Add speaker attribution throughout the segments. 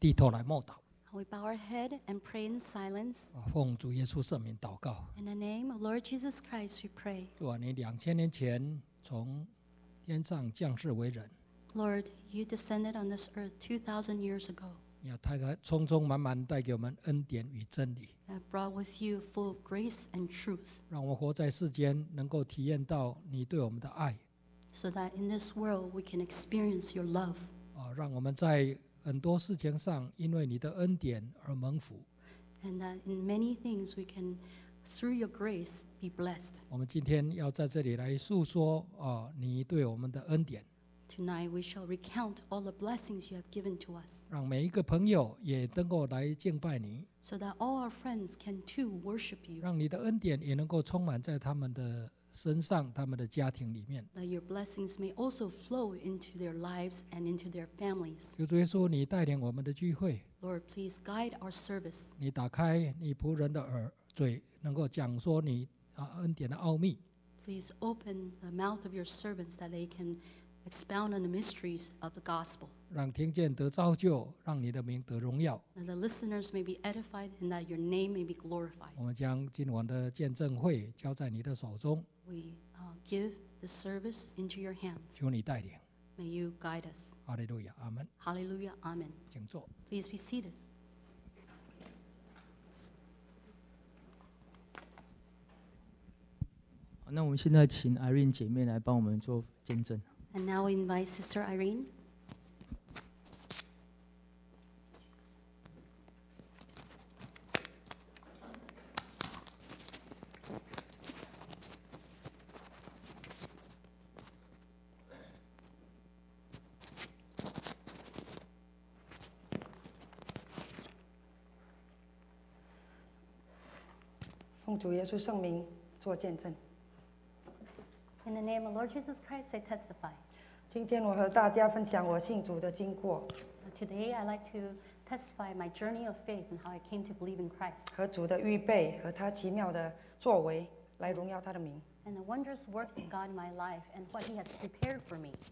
Speaker 1: 低头来默祷。
Speaker 2: We bow our head and pray in silence.
Speaker 1: 奉主耶稣圣名祷告。
Speaker 2: In the name of Lord Jesus Christ, we pray.
Speaker 1: 主啊，你2000年前从天上降世为人，
Speaker 2: Lord, you descended on this earth 2,000 years ago.
Speaker 1: 你要充充满满带给我们恩典与真理，
Speaker 2: And brought with you full of grace and truth,
Speaker 1: 让我们活在世间能够体验到你对我们的爱，
Speaker 2: so that in this world we can experience your love.
Speaker 1: 让我们在很多事情上因为你的恩典而蒙福。
Speaker 2: And that in many things we can, through your grace, be blessed.
Speaker 1: 我们今天要在这里来诉说你对我们的恩典，
Speaker 2: Tonight we shall recount all the blessings you have given to us,
Speaker 1: 让每一个朋友也能够来敬拜你，
Speaker 2: so that all our friends can too worship you,
Speaker 1: 让你的恩典也能够充满在他们的身上、他们的家庭里面。
Speaker 2: that your blessings may also flow into their lives and into their families.
Speaker 1: 求主耶稣，你带领我们的聚会，
Speaker 2: Lord, please guide our service.
Speaker 1: 你打开你仆人的嘴，能够讲说你恩典的奥秘。
Speaker 2: Please open the mouth of your servants that they can expound on the mysteries of the gospel,
Speaker 1: 让听见得造就，让你的名得荣耀。
Speaker 2: that the listeners may be edified and that your name may be glorified.
Speaker 1: 我们将今晚的见证会交在你的手中，
Speaker 2: We give the service into your hands.
Speaker 1: 求你带领。
Speaker 2: May you guide us.
Speaker 1: 哈利路亚，阿门。
Speaker 2: Hallelujah. Amen.
Speaker 1: 请坐。
Speaker 2: Please be seated.
Speaker 3: 好，那我们现在请 Irene 姐妹来帮我们做见证。
Speaker 2: And now we invite Sister Irene.
Speaker 4: 奉主耶稣圣名做见证。
Speaker 2: In the name of Lord Jesus Christ, I testify.
Speaker 4: 今天我和大家分享我信主的经过
Speaker 2: Today, I like to testify my journey of faith and how I came to believe in Christ,
Speaker 4: 和主的预备和他奇妙的作为，来荣耀他的名。
Speaker 2: and the wondrous works of God in my life and what He has prepared for me.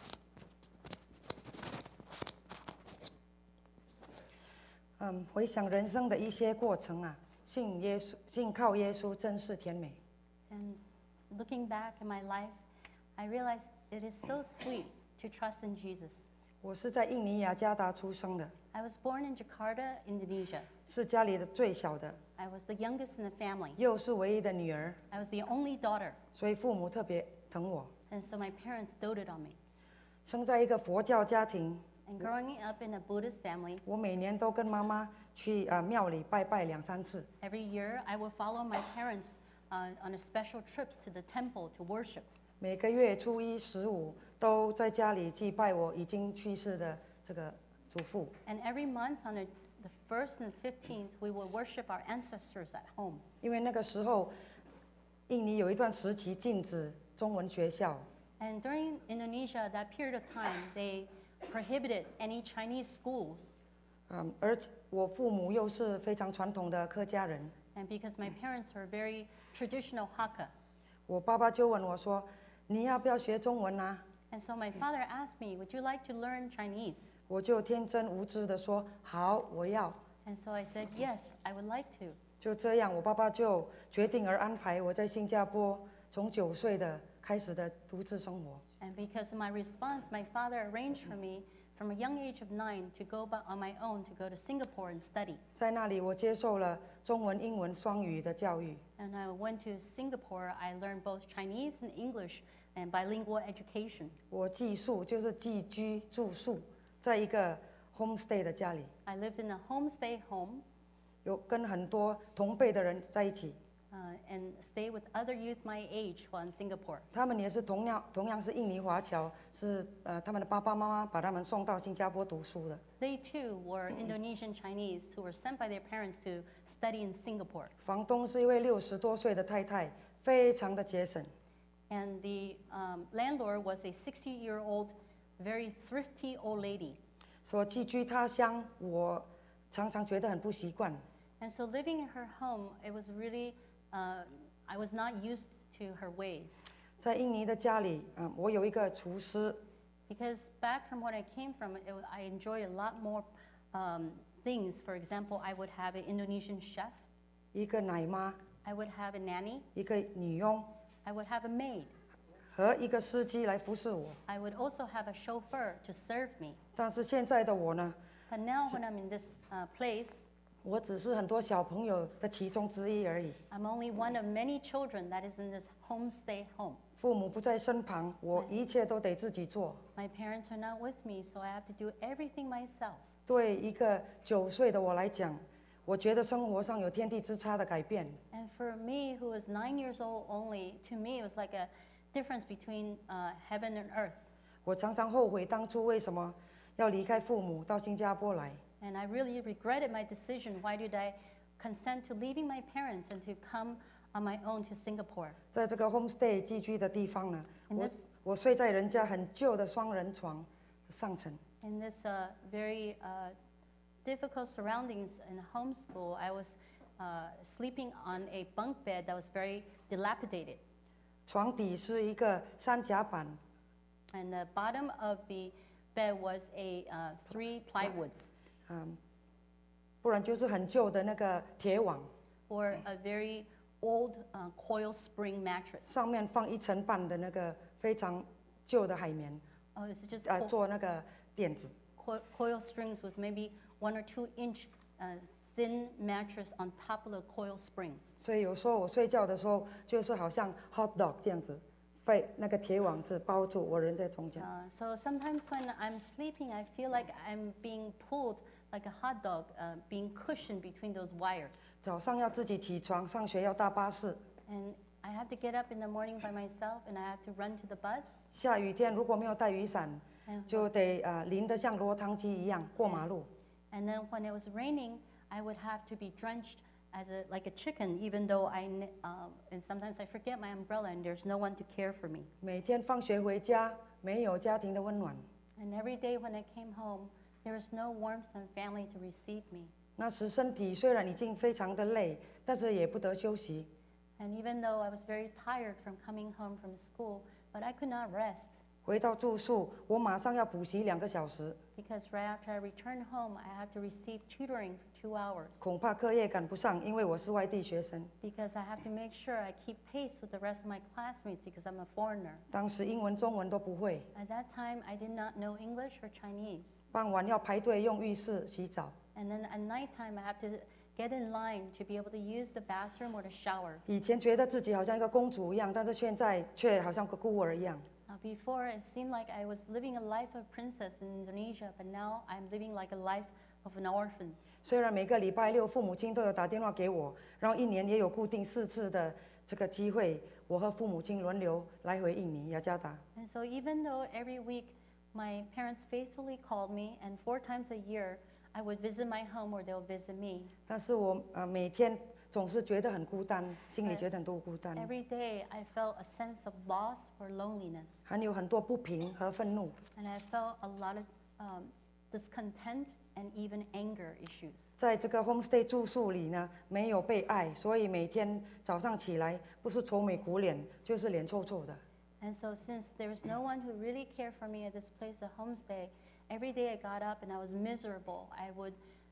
Speaker 4: 回想人生的一些过程啊，信靠耶稣真是甜美。
Speaker 2: And looking back in my life, I realized it is so sweet to trust in Jesus.
Speaker 4: 我是在印尼雅加达出生的，
Speaker 2: I was born in Jakarta, Indonesia.
Speaker 4: 是家里的最小的，
Speaker 2: I was the youngest in the family.
Speaker 4: 又是唯一的女儿，
Speaker 2: I was the only daughter,
Speaker 4: 所以父母特别疼我。
Speaker 2: and so my parents doted on me.
Speaker 4: 生在一个佛教家庭，
Speaker 2: And growing up in a Buddhist family,
Speaker 4: 我每年都跟妈妈去庙里拜拜2-3次。
Speaker 2: every year I would follow my parents on a special trips to the temple to worship.
Speaker 4: 每个月初1、15都在家里祭拜我已经去世的这个祖父。
Speaker 2: And every month on the 1st and 15th, we would worship our ancestors at home.
Speaker 4: 因为那个时候，印尼有一段时期禁止中文学校，
Speaker 2: And during Indonesia, that period of time, they prohibited any Chinese schools.
Speaker 4: 而我父母又是非常传统的客家人，
Speaker 2: And because my parents were very traditional Hakka.
Speaker 4: 我爸爸就问我说：“你要不要学中文啊
Speaker 2: And so my father asked me, would you like to learn Chinese?？”
Speaker 4: 我就天真无知的说：“好，我要。”
Speaker 2: And so I said, yes, I would like to.
Speaker 4: 就这样，我爸爸就决定而安排我在新加坡从9岁的开始的独自生活。
Speaker 2: And because of my response, my father arranged for me from a young age of 9 to go on my own to go to Singapore and study.
Speaker 4: 在那里，我接受了中文、英文双语的教育。
Speaker 2: And I went to Singapore. I learned both Chinese and English and bilingual education.
Speaker 4: 我寄宿就是寄居住宿，在一个 homestay 的家里，
Speaker 2: I lived in a homestay home
Speaker 4: 有跟很多同辈的人在一起，
Speaker 2: and stayed with other youth my age while in Singapore.
Speaker 4: 他们也是同样是印尼华侨，是他们的爸爸妈妈把他们送到新加坡读书的。
Speaker 2: They too were Indonesian Chinese who were sent by their parents to study in Singapore.
Speaker 4: 房东是一位60多岁的太太，非常的节省。
Speaker 2: And the landlord was a 60-year-old, very thrifty old lady.
Speaker 4: 所寄居他乡，我常常觉得很不习惯。
Speaker 2: And so living in her home, it was really, I was not used to her ways.
Speaker 4: 在印尼的家里，我有一个厨师，
Speaker 2: Because back from what I came from, I enjoyed a lot more things. For example, I would have an Indonesian chef,
Speaker 4: 一个奶妈，
Speaker 2: I would have a nanny,
Speaker 4: 一个女佣
Speaker 2: I would have a maid,
Speaker 4: 和一个司机来服侍我。
Speaker 2: I would also have a chauffeur to serve me.
Speaker 4: 但是现在的我呢，
Speaker 2: But now when I'm in this place,
Speaker 4: 我只是很多小朋友的其中之一而已。
Speaker 2: I'm only one of many children that is in this homestay home.
Speaker 4: 父母不在身旁，我一切都得自己做。
Speaker 2: My parents are not with me, so I have to do everything myself.
Speaker 4: 对一个9岁的我来讲，我觉得生活上有天地之差的改变。
Speaker 2: And for me, who was 9 years old only, to me it was like a difference between heaven and earth.
Speaker 4: 我常常后悔当初为什么要离开父母到新加坡来。
Speaker 2: And I really regretted my decision. Why did I consent to leaving my parents and to come on my own to Singapore?
Speaker 4: 在这个 homestay 寄居的地方呢，
Speaker 2: In
Speaker 4: 我
Speaker 2: this
Speaker 4: 我睡在人家很旧的双人床上层。
Speaker 2: in this very difficult surroundings in homeschool, I was sleeping on a bunk bed that was very dilapidated.
Speaker 4: 床底是一个三夹板，
Speaker 2: And the bottom of the bed was a 3 plywoods
Speaker 4: 不然就是很旧的那个铁网，
Speaker 2: or a very old coil spring mattress.
Speaker 4: 上面放1层半的那个非常旧的海绵，
Speaker 2: Oh, it's just
Speaker 4: 做那个垫子。
Speaker 2: coil strings with maybe 1 or 2 inch thin mattress on top of the coil springs.
Speaker 4: 所以有时候我睡觉的时候，就是好像 hot dog 这样子，被那个铁网子包住，我人在中间。
Speaker 2: So sometimes when I'm sleeping, I feel like I'm being pulled like a hot dog, being cushioned between those wires.
Speaker 4: 早上要自己起床，上学要搭巴士。
Speaker 2: And I have to get up in the morning by myself, and I have to run to the bus.
Speaker 4: 下雨天如果没有带雨伞，
Speaker 2: And,
Speaker 4: 就得淋得像落汤鸡一样过马路。
Speaker 2: and then when it was raining, I would have to be drenched like a chicken, even though and sometimes I forget my umbrella, and there's no one to care for me.
Speaker 4: 每天放学回家，没有家庭的温暖。
Speaker 2: And every day when I came home, there was no warmth and family to receive me.
Speaker 4: 那时身体虽然已经非常的累，但是也不得休息。
Speaker 2: And even though I was very tired from coming home from school, but I could not rest
Speaker 4: 回到住宿，我马上要补习2个小时，
Speaker 2: because right after I returned home, I had to receive tutoring for 2 hours
Speaker 4: 恐怕课业赶不上，因为我是外地学生。
Speaker 2: because I have to make sure I keep pace with the rest of my classmates because I'm a foreigner.
Speaker 4: 当时英文、中文都不会，
Speaker 2: At that time, I did not know English or Chinese.
Speaker 4: 傍晚要排队用浴室洗澡。
Speaker 2: And then at nighttime, I have to get in line to be able to use the bathroom or the shower.
Speaker 4: 以前觉得自己好像一个公主一样，但是现在却好像个孤儿一样。
Speaker 2: Before, it seemed like I was living a life of princess in Indonesia, but now I'm living like a life of an orphan.
Speaker 4: 虽然每个礼拜6父母亲都有打电话给我，然后1年也有固定4次的这个机会，我和父母亲轮流来回印尼、雅加达。
Speaker 2: And so even though every week my parents faithfully called me, and 4 times a year I would visit my home or they'll visit me.
Speaker 4: 但是我每天总是觉得很孤单，心里觉得很多孤单，
Speaker 2: Every day I felt a sense of loss or loneliness,
Speaker 4: 还有很多不平和愤怒。
Speaker 2: and I felt a lot of discontent and even anger issues.
Speaker 4: 在这个 homestay 住宿里呢，没有被爱，所以每天早上起来不是愁眉苦脸，就是脸臭臭的。
Speaker 2: And so since there was no one who really cared for me at this place, the homestay, every day I got up and I was miserable. I would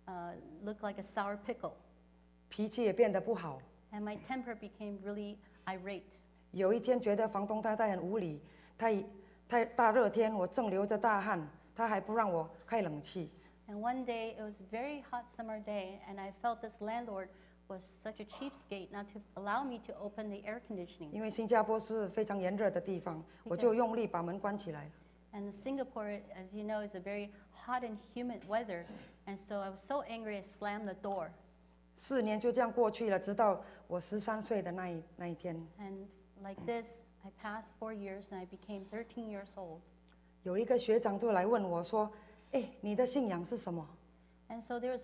Speaker 2: look like a sour pickle,
Speaker 4: 脾气也变得不好。
Speaker 2: and my temper became really irate.
Speaker 4: 有一天觉得房东太太很无理，太大热天我正流着大汗，他还不让我开冷气。
Speaker 2: And one day, it was a very hot summer day, and I felt this landlord was such a cheapskate not to allow me to open the air conditioning.
Speaker 4: 因为新加坡是非常炎热的地方，我就用力把门关起来。
Speaker 2: And Singapore, as you know, is a very hot and humid weather, and so I was so angry I slammed the door.
Speaker 4: 4年就这样过去了，直到我13岁的那一天，
Speaker 2: And like this, I passed 4 years, and I became 13 years old.
Speaker 4: 有一个学长就来问我说：“哎，你的信仰是什么？”
Speaker 2: And so there was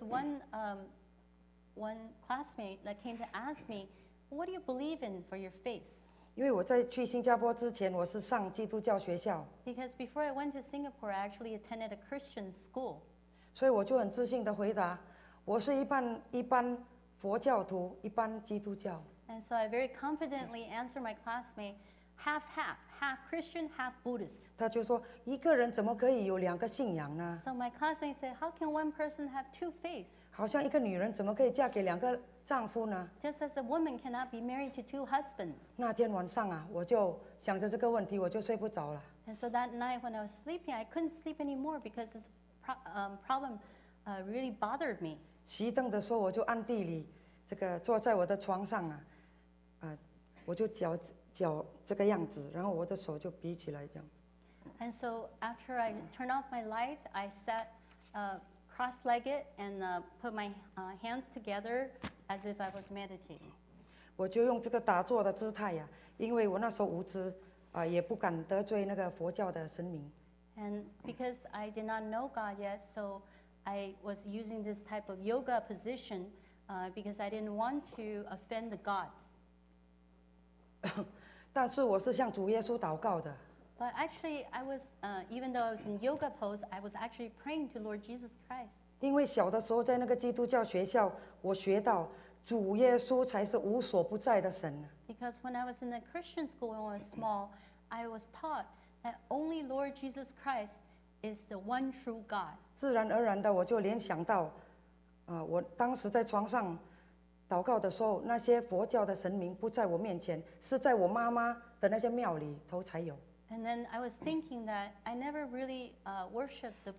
Speaker 2: one classmate that came to ask me, "What do you believe in for your faith?"
Speaker 4: 因为我在去新加坡之前，我是上基督教学校，
Speaker 2: Because before I went to Singapore, I actually attended a Christian school.
Speaker 4: 所以我就很自信的回答：“我是一般佛教徒，一般基督教。”
Speaker 2: And so I very confidently answered my classmate, half Christian, half Buddhist.
Speaker 4: 他就说一个人怎么可以有2个信仰呢？
Speaker 2: So my classmate said, how can one person have 2 faiths?
Speaker 4: 好像一个女人怎么可以嫁给2个丈夫呢？
Speaker 2: Just as a woman cannot be married to 2 husbands.
Speaker 4: 那天晚上啊，我就想着这个问题，我就睡不着了。
Speaker 2: And so that night when I was sleeping, I couldn't sleep anymore because this problem really bothered me.
Speaker 4: 熄灯的时候，我就暗地里这个坐在我的床上啊，我就脚这个样子，然后我的手就比起来这样。
Speaker 2: And so after I turned off my light, I sat cross-legged and put my hands together as if I was meditating.
Speaker 4: 我就用这个打坐的姿态呀、因为我那时候无知也不敢得罪那个佛教的神明。
Speaker 2: And because I did not know God yet, so I was using this type of yoga position because I didn't want to offend the gods.
Speaker 4: 但是我是向主耶稣祷告的，
Speaker 2: But actually, I was, even though I was in yoga pose, I was actually praying to Lord Jesus Christ.
Speaker 4: 因为小的时候在那个基督教学校，我学到主耶稣才是无所不在的神。
Speaker 2: Because when I was in the Christian school when I was small, I was taught that only Lord Jesus Christ is the one true God.
Speaker 4: 自然而然的，我就联想到，我当时在床上祷告的时候，那些佛教的神明不在我面前，是在我妈妈的那些庙里头才有。
Speaker 2: And then I was thinking that I never really worshipped the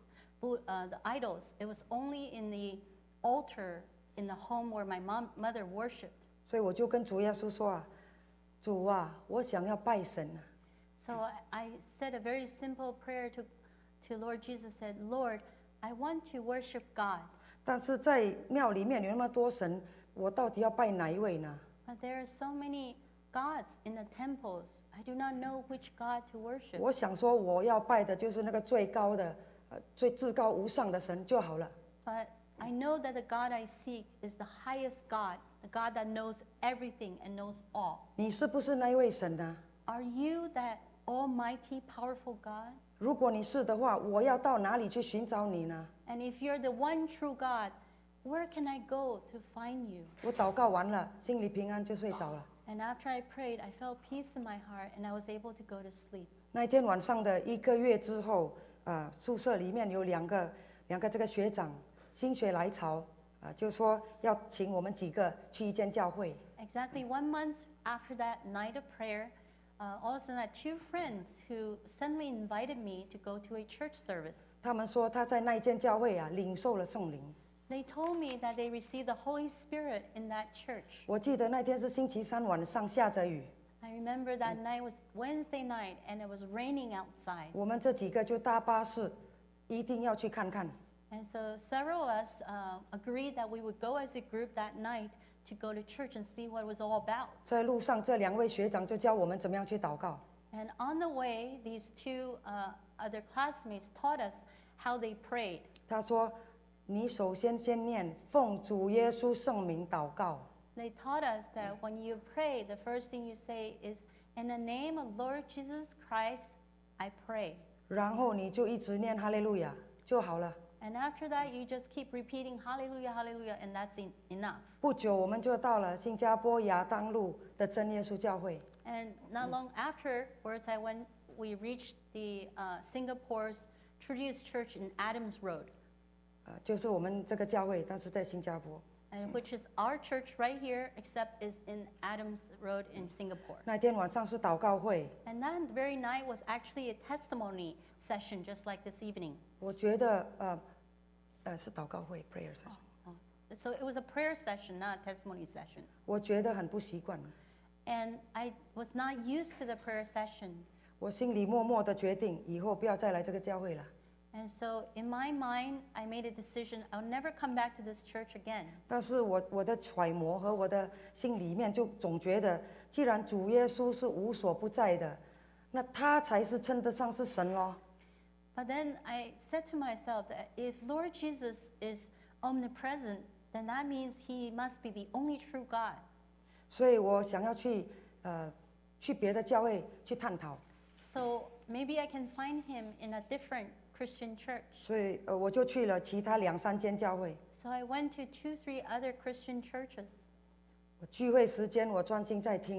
Speaker 2: the idols. It was only in the altar in the home where my mother worshipped.
Speaker 4: 所以我就跟主耶稣说啊，主啊，我想要拜神啊。
Speaker 2: So I said a very simple prayer to Lord Jesus. Said, Lord, I want to worship God.
Speaker 4: 但是在庙里面有那么多神，我到底要拜哪一位呢？
Speaker 2: But there are so many gods in the temples. I do not know which God to worship.
Speaker 4: 我想说，我要拜的就是那个最高的，最至高无上的神就好了。
Speaker 2: But I know that the God I seek is the highest God, the God that knows everything and knows all.
Speaker 4: 你是不是那一位神呢？
Speaker 2: Are you that almighty, powerful God?
Speaker 4: 如果你是的话，我要到哪里去寻找你呢？
Speaker 2: And if you're the one true God, where can I go to find you?
Speaker 4: 我祷告完了，心里平安就睡着了。
Speaker 2: And after I prayed, I felt peace in my heart and I was able to go to sleep.
Speaker 4: 那一天晚上的1个月之后，宿舍里面有两个这个学长心血来潮，就说要请我们几个去一间教会。
Speaker 2: Exactly 1 month after that night of prayer, all of a sudden I had 2 friends who suddenly invited me to go to a church service.
Speaker 4: 他们说他在那一间教会领受了圣灵。
Speaker 2: They told me that they received the Holy Spirit in that church.
Speaker 4: 我记得那天是星期3晚上，下着雨，
Speaker 2: I remember that night was Wednesday night and it was raining outside.
Speaker 4: 我们这几个就搭巴士，一定要去看看。
Speaker 2: And so several of us agreed that we would go as a group that night to go to church and see what it was all about.
Speaker 4: 在路上，这2位学长就教我们怎么样去祷告。
Speaker 2: And on the way, these 2 other classmates taught us how they prayed.
Speaker 4: 他说：“你首先念奉主耶稣圣名祷告。”
Speaker 2: They taught us that when you pray, the first thing you say is, "In the name of Lord Jesus Christ, I pray."
Speaker 4: 然后你就一直念哈利路亚就好了。
Speaker 2: And after that, you just keep repeating Hallelujah, Hallelujah, and that's enough.
Speaker 4: 不久，我们就到了新加坡亚当路的真耶稣教会。
Speaker 2: And not long afterwards, we reached the Singapore's Trudeus Church in Adams Road,
Speaker 4: 就是我们这个教会，但是在新加坡。
Speaker 2: and which is our church right here, except is in Adams Road in Singapore.
Speaker 4: 那天晚上是祷告会，
Speaker 2: And that very night was actually a testimony session, just like this evening.
Speaker 4: 我觉得是祷告会 prayer session，
Speaker 2: So it was a prayer session, not a testimony session.
Speaker 4: 我觉得很不习惯。
Speaker 2: And I was not used to the prayer session.
Speaker 4: 我心里默默的决定，以后不要再来这个教会了。
Speaker 2: And so in my mind, I made a decision, I'll never come back to this church again.
Speaker 4: 但是我的揣摩和我的心里面就总觉得，既然主耶稣是无所不在的，那他才是称得上是神咯。
Speaker 2: But then I said to myself that if Lord Jesus is omnipresent, then that means he must be the only true God.
Speaker 4: 所以我想要去别的教会去探讨。
Speaker 2: So maybe I can find him in a different Christian church.
Speaker 4: 所以我就去了其他2、3间教会。
Speaker 2: So I went to 2, 3 other Christian churches.
Speaker 4: 聚会时间我专心在听，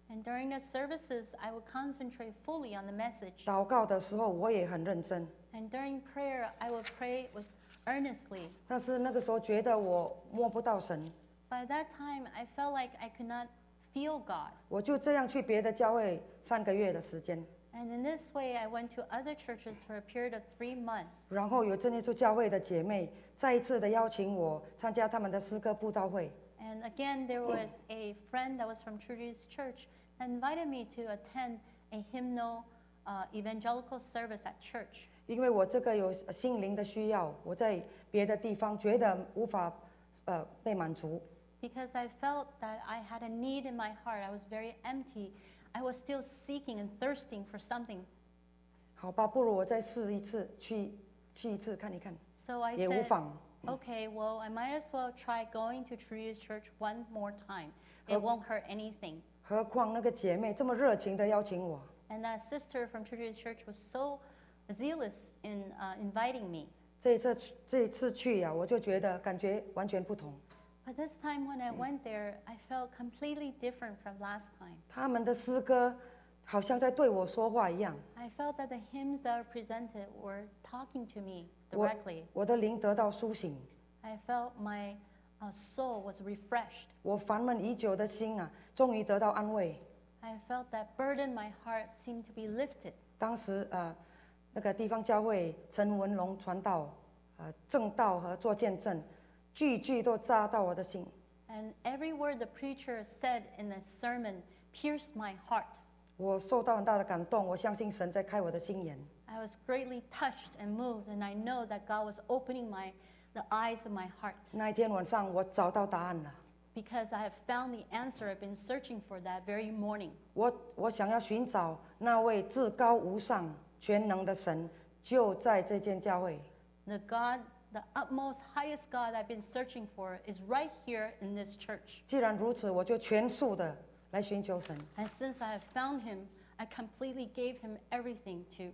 Speaker 2: And during the services, I would concentrate fully on the message.
Speaker 4: 祷告的时候我也很认真，
Speaker 2: And during prayer, I would pray with earnestly.
Speaker 4: 但是那个时候觉得我摸不到神，
Speaker 2: By that time, I felt like I could not feel God.
Speaker 4: 我就这样去别的教会3个月的时间，
Speaker 2: And in this way, I went to other churches for a period of 3 months.
Speaker 4: 然后有真耶稣教会的姐妹再一次的邀请我参加他们的诗歌布道会，
Speaker 2: And again, there was a friend that was from True Jesus Church that invited me to attend a hymnal evangelical service at church.
Speaker 4: 因为我这个有心灵的需要，我在别的地方觉得无法被满足，
Speaker 2: Because I felt that I had a need in my heart. I was very empty. I was still seeking and thirsting for something.
Speaker 4: 好吧，不如我再试一次，去一次看一看，
Speaker 2: So I
Speaker 4: 也无
Speaker 2: said,
Speaker 4: 妨。
Speaker 2: okay, well, I might as well try going to True Jesus Church one more time. It won't hurt anything.
Speaker 4: 何况那个姐妹这么热情的邀请我，
Speaker 2: And that sister from True Jesus Church was so zealous in inviting me.
Speaker 4: 这一次去呀、我就觉得感觉完全不同。
Speaker 2: But this time when I went there, I felt completely different from last time.
Speaker 4: 他们的诗歌好像在对我说话一样，
Speaker 2: I felt that the hymns that were presented were talking to me
Speaker 4: 我
Speaker 2: directly.
Speaker 4: 我的灵得到苏醒，
Speaker 2: I felt my soul was refreshed.
Speaker 4: 我烦闷已久的心啊，终于得到安慰。
Speaker 2: I felt that burden in my heart seemed to be lifted.
Speaker 4: 当时那个地方教会陈文龙传道，正道和做见证，句句都扎到我的心。
Speaker 2: And every word the preacher said in the sermon pierced my heart.
Speaker 4: 我受到很大的感动，我相信神在开我的心眼。
Speaker 2: I was greatly touched and moved, and I know that God was opening the eyes of my heart.
Speaker 4: 那一天晚上，我找到答案了。
Speaker 2: Because I have found the answer I've been searching for that very morning.
Speaker 4: 我想要寻找那位至高无上、全能的神，就在这间教会。
Speaker 2: The God, the utmost, highest God I've been searching for is right here in this church.
Speaker 4: 既然如此，我就全数的来寻求神。
Speaker 2: And since I have found him, I completely gave him everything to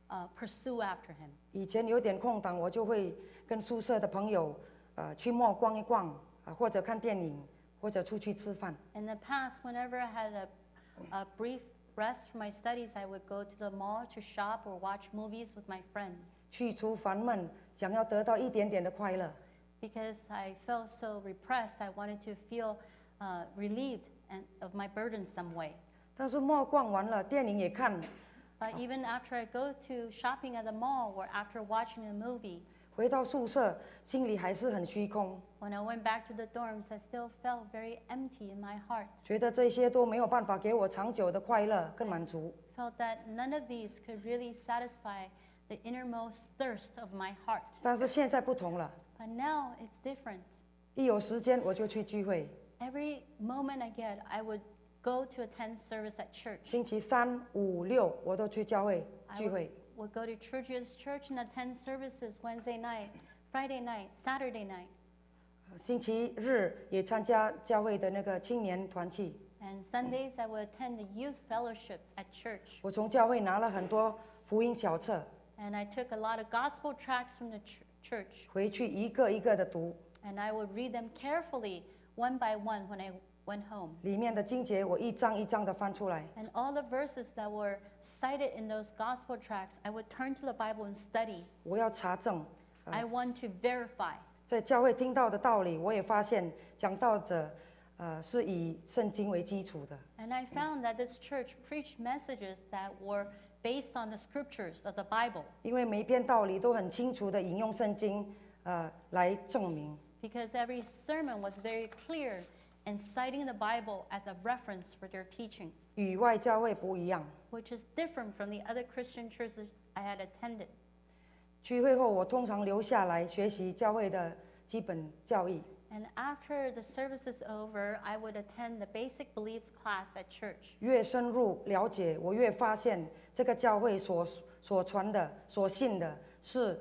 Speaker 2: pursue after him.
Speaker 4: 以前有点空档，我就会跟宿舍的朋友，去陌逛一逛，或者看电影，或者出去吃饭。
Speaker 2: In the past, whenever I had a brief rest from my studies, I would go to the mall to shop or watch movies with my friends.
Speaker 4: 去除烦闷，想要得到一点点的快乐。
Speaker 2: Because I felt so repressed, I wanted to feel relieved of my burden some way.
Speaker 4: 但是陌逛完了，电影也看，
Speaker 2: But even after I go to shopping at the mall or after watching a movie,
Speaker 4: 回到宿舍，心里还是很虚空，
Speaker 2: when I went back to the dorms, I still felt very empty in my heart.
Speaker 4: 觉得这些都没有办法给我长久的快乐跟满足。
Speaker 2: Felt that none of these could really satisfy the innermost thirst of my heart.
Speaker 4: 但是现在不同了，
Speaker 2: But now it's different.
Speaker 4: 一有时间我就去聚会。
Speaker 2: Every moment I get, I would go to attend service at church.
Speaker 4: 星期3、5、6我都去教会
Speaker 2: I
Speaker 4: 聚会。
Speaker 2: would go to True Jesus Church and attend services Wednesday night, Friday night, Saturday night.
Speaker 4: 星期日也参加教会的那个青年团契。
Speaker 2: And Sundays, I would attend the youth fellowships at church.
Speaker 4: 我从教会拿了很多福音小册，
Speaker 2: And I took a lot of gospel tracts from the church.
Speaker 4: 回去一个一个的读，
Speaker 2: And I would read them carefully, one by one, when I went home.
Speaker 4: 里面的经节我一章一章的翻出来。
Speaker 2: And all the verses that were cited in those gospel tracts, I would turn to the Bible and study.
Speaker 4: 我要查证，
Speaker 2: I want to verify.
Speaker 4: 在教会听到的道理，我也发现讲道者，是以圣经为基础的。
Speaker 2: And I found that this church preached messages that were based on the scriptures of the Bible.
Speaker 4: 因为每一篇道理都很清楚的引用圣经，来证明。
Speaker 2: Because every sermon was very clear in citing the Bible as a reference for their teachings,
Speaker 4: 与外教会不一样。
Speaker 2: which is different from the other Christian churches I had attended.
Speaker 4: 聚会后，我通常留下来学习教会的基本教义。
Speaker 2: And after the service is over, I would attend the basic beliefs class at church.
Speaker 4: 越深入了解，我越发现这个教会所传的、所信的是，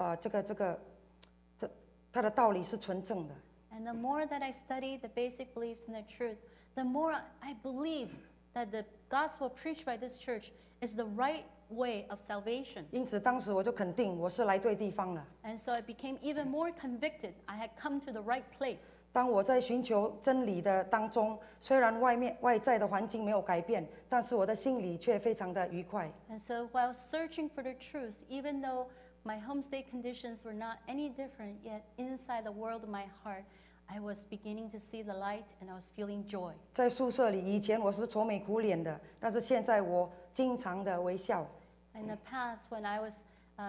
Speaker 4: 它的道理是纯正的。
Speaker 2: And the more that I study the basic beliefs and the truth, the more I believe that the gospel preached by this church is the right way of salvation.
Speaker 4: 因此当时我就肯定我是来对地方了。
Speaker 2: And so I became even more convicted. I had come to the right place.
Speaker 4: 当我在寻求真理的当中，虽然外在的环境没有改变，但是我的心里却非常的愉快。
Speaker 2: And so while searching for the truth, even though my homestay conditions were not any different, yet inside the world of my heart, I was beginning to see the light and I was feeling joy.
Speaker 4: 在宿舍里，以前我是愁眉苦脸的，但是现在我经常的微笑。
Speaker 2: In the past, when I was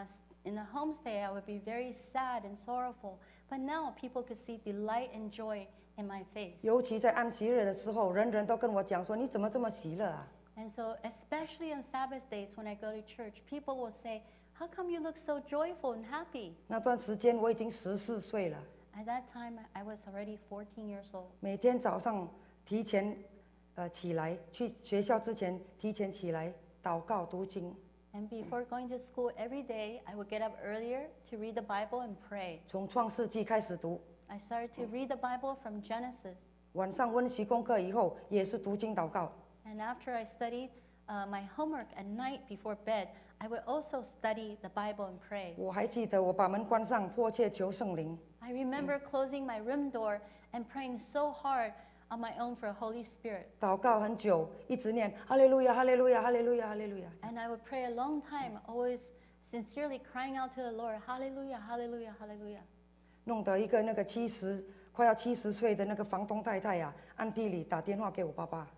Speaker 2: in the homestay, I would be very sad and sorrowful. But now people could see delight and joy in my face.
Speaker 4: 尤其在安息日的时候，人人都跟我讲说：“你怎么这么喜乐啊
Speaker 2: And so, especially on Sabbath days when I go to church, people will say, "How come you look so joyful and happy?"
Speaker 4: 那段时间我已经14岁了，
Speaker 2: At that time, I was already 14 years old.
Speaker 4: 每天早上提前起来，去学校之前提前起来祷告读经，
Speaker 2: And before going to school every day, I would get up earlier to read the Bible and pray.
Speaker 4: 从创世纪开始读。
Speaker 2: I started to read the Bible from Genesis.
Speaker 4: 晚上温习功课以后，也是读经祷告。
Speaker 2: And after I studied my homework at night before bed, I would also study the Bible and pray.
Speaker 4: 我还记得我把门关上，迫切求圣灵。
Speaker 2: I remember closing my room door and praying so hard on my own for the Holy Spirit.
Speaker 4: 祷告很久，一直念哈利路亚，哈利路亚，哈利路亚，哈利路亚。
Speaker 2: And I would pray a long time, always sincerely crying out to the Lord, Hallelujah, Hallelujah, Hallelujah.
Speaker 4: 弄得一个那个快要70岁的那个房东太太啊，暗地里打电话给我爸爸。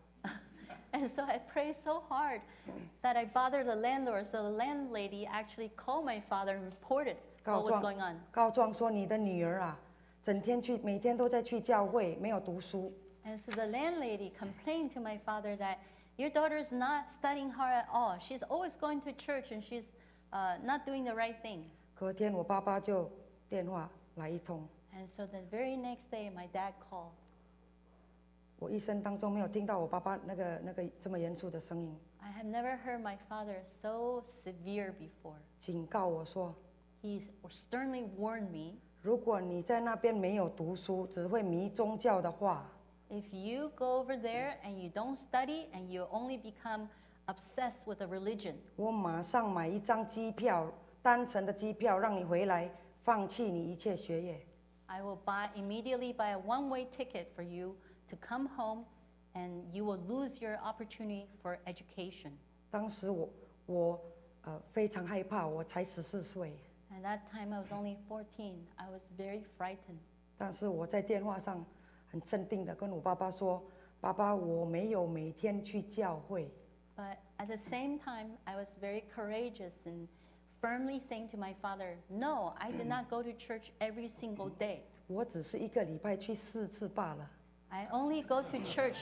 Speaker 2: And so I prayed so hard that I bothered the landlord. So the landlady actually called my father and reported what was going on.
Speaker 4: 告状说你的女儿啊，每天都在去教会，没有读书。
Speaker 2: And so the landlady complained to my father that your daughter's not studying hard at all. She's always going to church and she's not doing the right thing.
Speaker 4: 隔天我爸爸就电话来一通，
Speaker 2: And so the very next day, my dad called.
Speaker 4: 我一生当中没有听到我爸爸那个这么严肃的声音，
Speaker 2: I have never heard my father so severe before.
Speaker 4: 警告我说，
Speaker 2: He sternly warned me,
Speaker 4: 如果你在那边没有读书，只会迷宗教的话，
Speaker 2: if you go over there and you don't study and you only become obsessed with a religion,
Speaker 4: 我马上买一张机票，单程的机票，让你回来，放弃你一切学业。
Speaker 2: I will immediately buy a one-way ticket for you to come home and you will lose your opportunity for education.
Speaker 4: 当时我非常害怕，我才14岁，
Speaker 2: At that time, I was only 14. I was very frightened.
Speaker 4: 但是我在电话上很镇定的跟我爸爸说：“爸爸，我没有每天去教会，
Speaker 2: But at the same time, I was very courageous and firmly saying to my father, "No, I did not go to church every single day.
Speaker 4: 我只是一个礼拜去4次罢了。
Speaker 2: I only go to church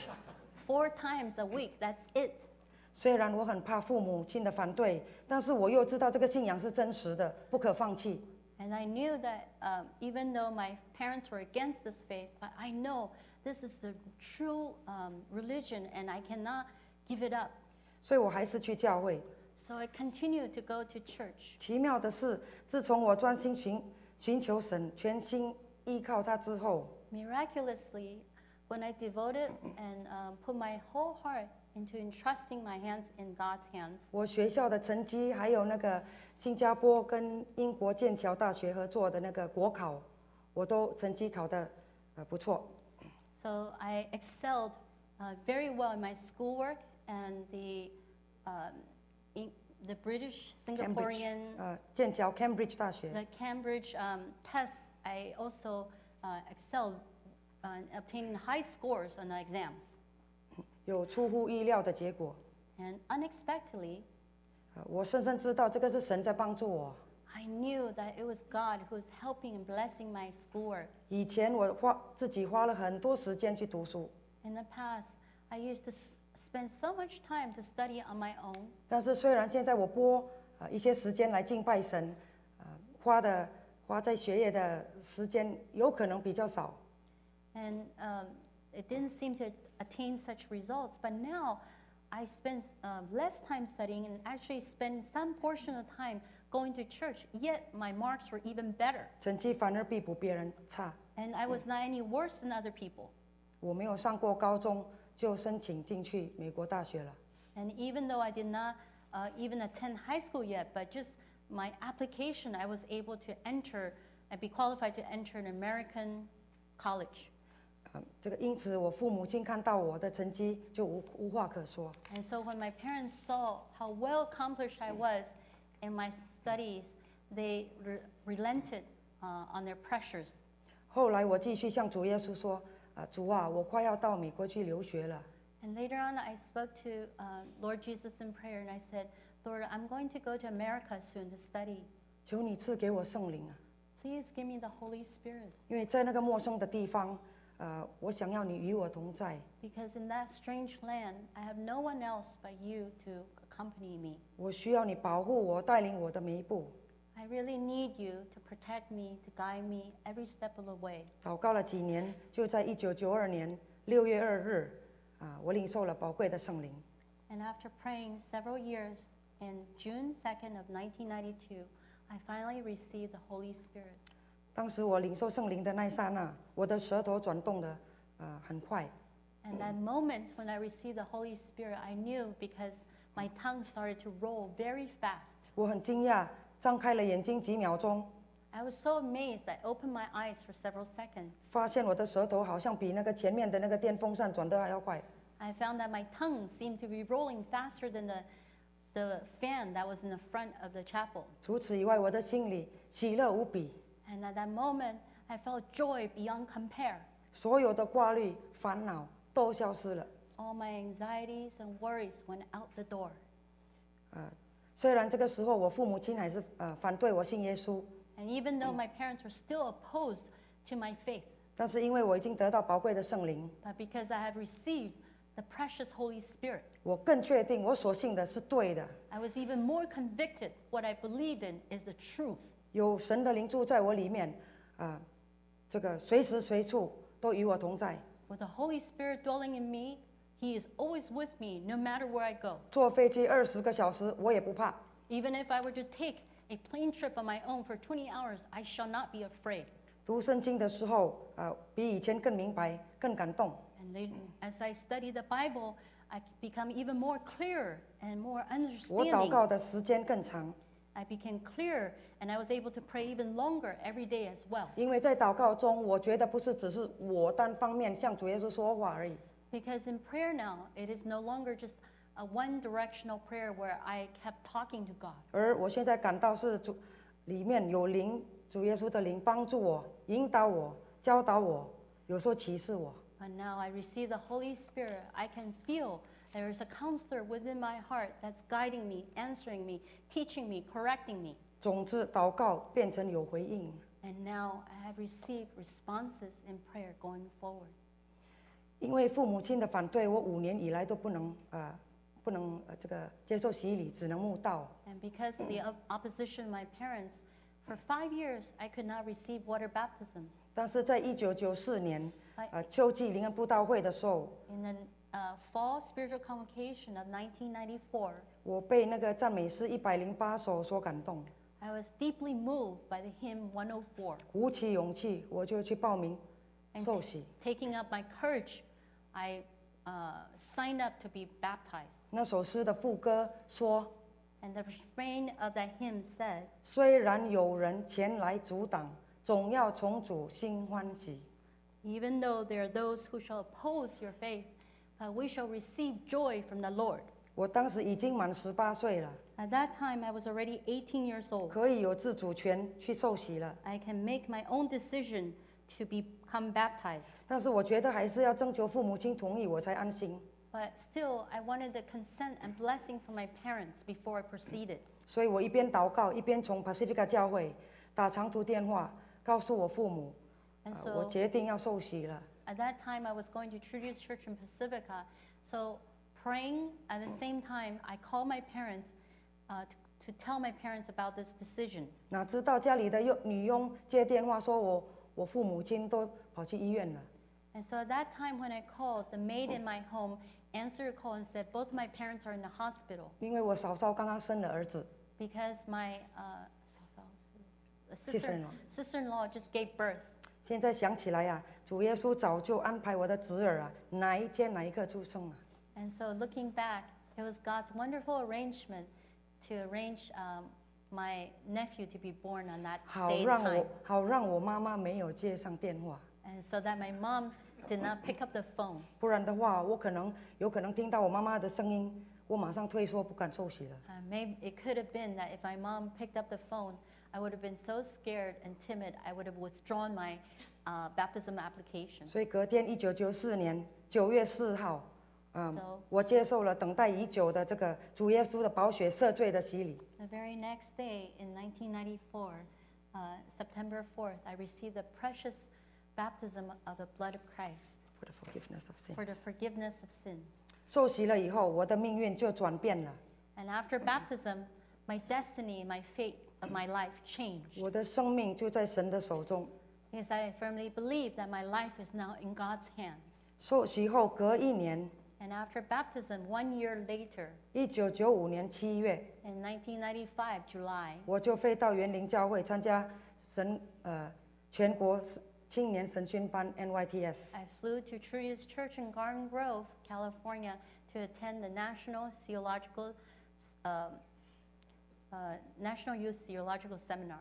Speaker 2: 4 times a week. That's it."
Speaker 4: 虽然我很怕父母亲的反对，但是我又知道这个信仰是真实的，不可放弃。
Speaker 2: And I knew that even though my parents were against this faith, but I know this is the true religion and I cannot give it up.
Speaker 4: 所以我还是去教会。
Speaker 2: So I continued to go to church.
Speaker 4: 奇妙的是，自从我专心寻求神，全心依靠他之后，
Speaker 2: Miraculously, when I devoted and put my whole heart into entrusting my hands in God's hands,
Speaker 4: 我学校的成绩，还有那个新加坡跟英国剑桥大学合作的那个国考，我都成绩考得不错。
Speaker 2: so I excelled very well in my schoolwork and the British Singaporean,
Speaker 4: 剑桥 Cambridge 大学，
Speaker 2: the Cambridge tests. I also excelled in obtaining high scores on the exams.
Speaker 4: 有出乎意料的结果。
Speaker 2: And unexpectedly,
Speaker 4: 我深深知道这个是神在帮助我。
Speaker 2: I knew that it was God who was helping and blessing my schoolwork.
Speaker 4: 以前我自己花了很多时间去读书，
Speaker 2: In the past, I used to spend so much time to study on my own.
Speaker 4: 但是虽然现在我拨一些时间来敬拜神，花在学业的时间有可能比较少，
Speaker 2: And it didn't seem to attain such results. But now I spend less time studying and actually spend some portion of time going to church. Yet my marks were even better.
Speaker 4: 成绩反而比别人差。
Speaker 2: And I was not any worse than other people.
Speaker 4: 我没有上过高中，就申请进去美国大学了。
Speaker 2: And even though I did not even attend high school yet, but just my application, I was able to enter and be qualified to enter an American college.
Speaker 4: 这个因此我父母亲看到我的成绩就无话可说。
Speaker 2: And so when my parents saw how well accomplished I was in my studies, they relented on their pressures.
Speaker 4: 后来我继续向主耶稣说：“主啊，我快要到美国去留学了。”
Speaker 2: And later on, I spoke to Lord Jesus in prayer, and I said, Lord, I'm going to go to America soon to study.
Speaker 4: 求你赐给我圣灵啊！
Speaker 2: Please give me the Holy Spirit.
Speaker 4: 因为在那个陌生的地方，我想要你与我同在。
Speaker 2: Because in that strange land, I have no one else but you to accompany me.
Speaker 4: 我需要你保护我，带领我的每一步。
Speaker 2: I really need you to protect me, to guide me every step of the way.
Speaker 4: 祷告了几年，就在1992年6月2日，我领受了宝贵的圣灵。
Speaker 2: And after praying several years, in June 2nd of 1992, I finally received the Holy Spirit.
Speaker 4: 当时我领受圣灵的那一刹那，我的舌头转动的很快。
Speaker 2: And that moment when I received the Holy Spirit, I knew because my tongue started to roll very fast.
Speaker 4: 我很惊讶，张开了眼睛几秒钟，
Speaker 2: I was so amazed, I opened my eyes for several seconds.
Speaker 4: 发现我的舌头好像比那个前面的那个电风扇转得还要快。
Speaker 2: I found that my tongue seemed to be rolling faster than the fan that was in the front of the chapel.
Speaker 4: 除此以外，我的心里喜乐无比，
Speaker 2: And at that moment, I felt joy beyond compare.
Speaker 4: 所有的挂虑、烦恼都消失了。
Speaker 2: All my anxieties and worries went out the door.
Speaker 4: 虽然这个时候我父母亲还是反对我信耶稣，
Speaker 2: And even though my parents were still opposed to my faith,
Speaker 4: 但是因为我已经得到宝贵的圣灵，
Speaker 2: but because I had received the precious Holy Spirit,
Speaker 4: 我更确定我所信的是对的。
Speaker 2: I was even more convicted what I believed in is the truth.
Speaker 4: 有神的灵住在我里面，这个随时随处都与我同在。
Speaker 2: With the Holy Spirit dwelling in me, He is always with me no matter where I go.
Speaker 4: 坐飞机20个小时我也不怕，
Speaker 2: Even if I were to take a plane trip on my own for 20 hours, I shall not be afraid.
Speaker 4: 读圣经的时候，比以前更明白、更感动。
Speaker 2: And as I study the Bible, I become even more clear and more
Speaker 4: 我祷
Speaker 2: understanding.
Speaker 4: 告的时间更长，
Speaker 2: I became clear, and I was able to pray even longer every day as well.
Speaker 4: 因为在祷告中，我觉得不是只是我单方面向主耶稣说话而已，
Speaker 2: Because in prayer now, it is no longer just a one-directional prayer where I kept talking to God.
Speaker 4: 而我现在感到是主里面有灵，主耶稣的灵帮助我、引导我、教导我，有时候启示我。
Speaker 2: But now I receive the Holy Spirit. I can feel there is a counselor within my heart that's guiding me, answering me, teaching me, correcting me.
Speaker 4: 总之，祷告变成有回应。
Speaker 2: And now I have received responses in prayer going forward.
Speaker 4: 因为父母亲的反对，我5年以来都不能这个接受洗礼，只能慕道。
Speaker 2: And because of the opposition of my parents, for 5 years I could not receive water baptism.
Speaker 4: 但是在1994年，秋季灵恩布道会的时候，
Speaker 2: In the fall spiritual convocation of 1994,
Speaker 4: 我被那个赞美诗108首所感动，
Speaker 2: I was deeply moved by the hymn 104.
Speaker 4: 鼓起勇气，我就去报名
Speaker 2: And
Speaker 4: 受洗。
Speaker 2: taking up my courage, I signed up to be baptized.
Speaker 4: 那首诗的副歌说
Speaker 2: And the refrain of that hymn said,：“
Speaker 4: 虽然有人前来阻挡，总要从主心欢喜。
Speaker 2: Even though there are those who shall oppose your faith, we shall receive joy from the Lord. ”
Speaker 4: 我当时已经满18岁了，
Speaker 2: At that time, I was already 18 years old.
Speaker 4: 可以有自主权去受洗了。
Speaker 2: I can make my own decision to become baptized.
Speaker 4: 但是我觉得还是要征求父母亲同意，我才安心。
Speaker 2: But still, I wanted the consent and blessing from my parents before I proceeded.
Speaker 4: 所以我一边祷告，一边从 Pacifica 教会打长途电话，告诉我父母，
Speaker 2: And
Speaker 4: 我
Speaker 2: so
Speaker 4: 决定要受洗了。
Speaker 2: at that time, I was going to Trudeau's Church in Pacifica. So praying at the same time, I called my parents to tell my parents about this decision.
Speaker 4: 哪知道家里的女佣接电话说我父母亲都跑去医院了。
Speaker 2: And so at that time when I called, the maid in my home answered a call and said both my parents are in the hospital
Speaker 4: 因为我嫂嫂刚刚生了儿子，
Speaker 2: because my
Speaker 4: Sister-in-law.
Speaker 2: sister-in-law just gave birth.
Speaker 4: 现在想起来啊，主耶稣早就安排我的侄儿啊，哪一天哪一刻出生了。
Speaker 2: And so looking back, it was God's wonderful arrangement to arrange my nephew to be born on that
Speaker 4: 好
Speaker 2: day and
Speaker 4: 让
Speaker 2: time.
Speaker 4: 我妈妈没有接上电话，
Speaker 2: And so that my mom did not pick up the phone.
Speaker 4: 不然的话，我有可能听到我妈妈的声音，我马上退缩，不敢受洗了。
Speaker 2: Maybe it could have been that if my mom picked up the phone, I would have been so scared and timid, I would have withdrawn my baptism application.
Speaker 4: 所以隔天1994年9月4号，
Speaker 2: So
Speaker 4: 我接受了等待已久的这个主耶稣的宝血赦罪的洗礼。
Speaker 2: the very next day in 1994, September 4th, I received the precious baptism of the blood of Christ
Speaker 4: For the forgiveness of sin.
Speaker 2: for the forgiveness of sins.
Speaker 4: 受洗了以后，我的命运就转变了，
Speaker 2: And after baptism, my destiny, my fate of my life changed.
Speaker 4: 我的生命就在神的手中。
Speaker 2: Because I firmly believe that my life is now in God's hands.
Speaker 4: 受洗后隔1年，
Speaker 2: And after baptism, 1 year later,
Speaker 4: 1995年7月，
Speaker 2: in 1995, July,
Speaker 4: 我就飞到园林教会参加全国青年神训班 NYTS。
Speaker 2: I flew to Trudy's Church in Garden Grove, California, to attend the National Youth Theological Seminar.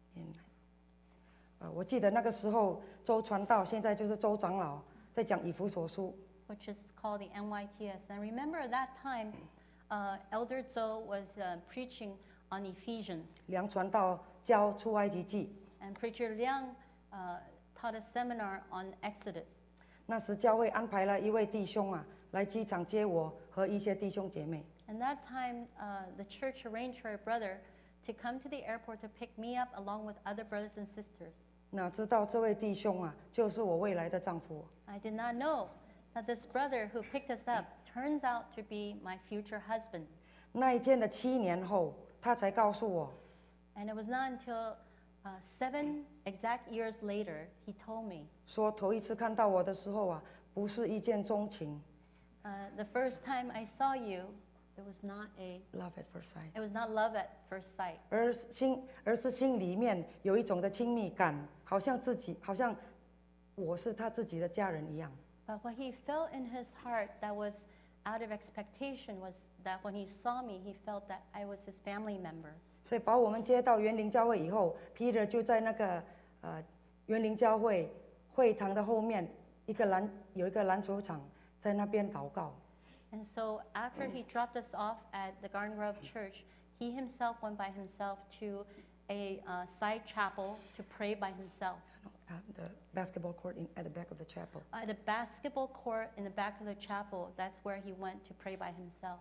Speaker 4: 我记得那个时候周传道，现在就是周长老，在讲以弗所书。
Speaker 2: Which is called the NYTS. And I remember at that time, Elder Zhou was preaching on Ephesians.
Speaker 4: 梁传道教出埃及记。
Speaker 2: And Preacher Liang taught a seminar on Exodus.
Speaker 4: 那时教会安排了一位弟兄来机场接我和一些弟兄姐妹。
Speaker 2: And that time, the church arranged for a brother to come to the airport to pick me up along with other brothers and sisters.
Speaker 4: 哪知道这位弟兄就是我未来的丈夫。
Speaker 2: I did not know that this brother who picked us up turns out to be my future husband.
Speaker 4: 那一天的7年后，他才告诉我，
Speaker 2: And it was not until 7 exact years later, he told me,
Speaker 4: 说头一次看到我的时候不是一见钟情
Speaker 2: the first time I saw you, it was not
Speaker 4: ，love at first sight，
Speaker 2: it was not love at first sight.
Speaker 4: 而是心里面有一种的亲密感，好像我是他自己的家人一样。
Speaker 2: But what he felt in his heart that was out of expectation was that when he saw me, he felt that I was his family member.
Speaker 4: 所以把我们接到园林教会以后 ，Peter 就在那个园林教会会堂的后面有一个篮球场，在那边祷告。
Speaker 2: And so after he dropped us off at the Garden Grove Church, he himself went by himself to a side chapel to pray by himself.
Speaker 4: The basketball court at the back of the chapel.
Speaker 2: At the basketball court in the back of the chapel, that's where he went to pray by himself.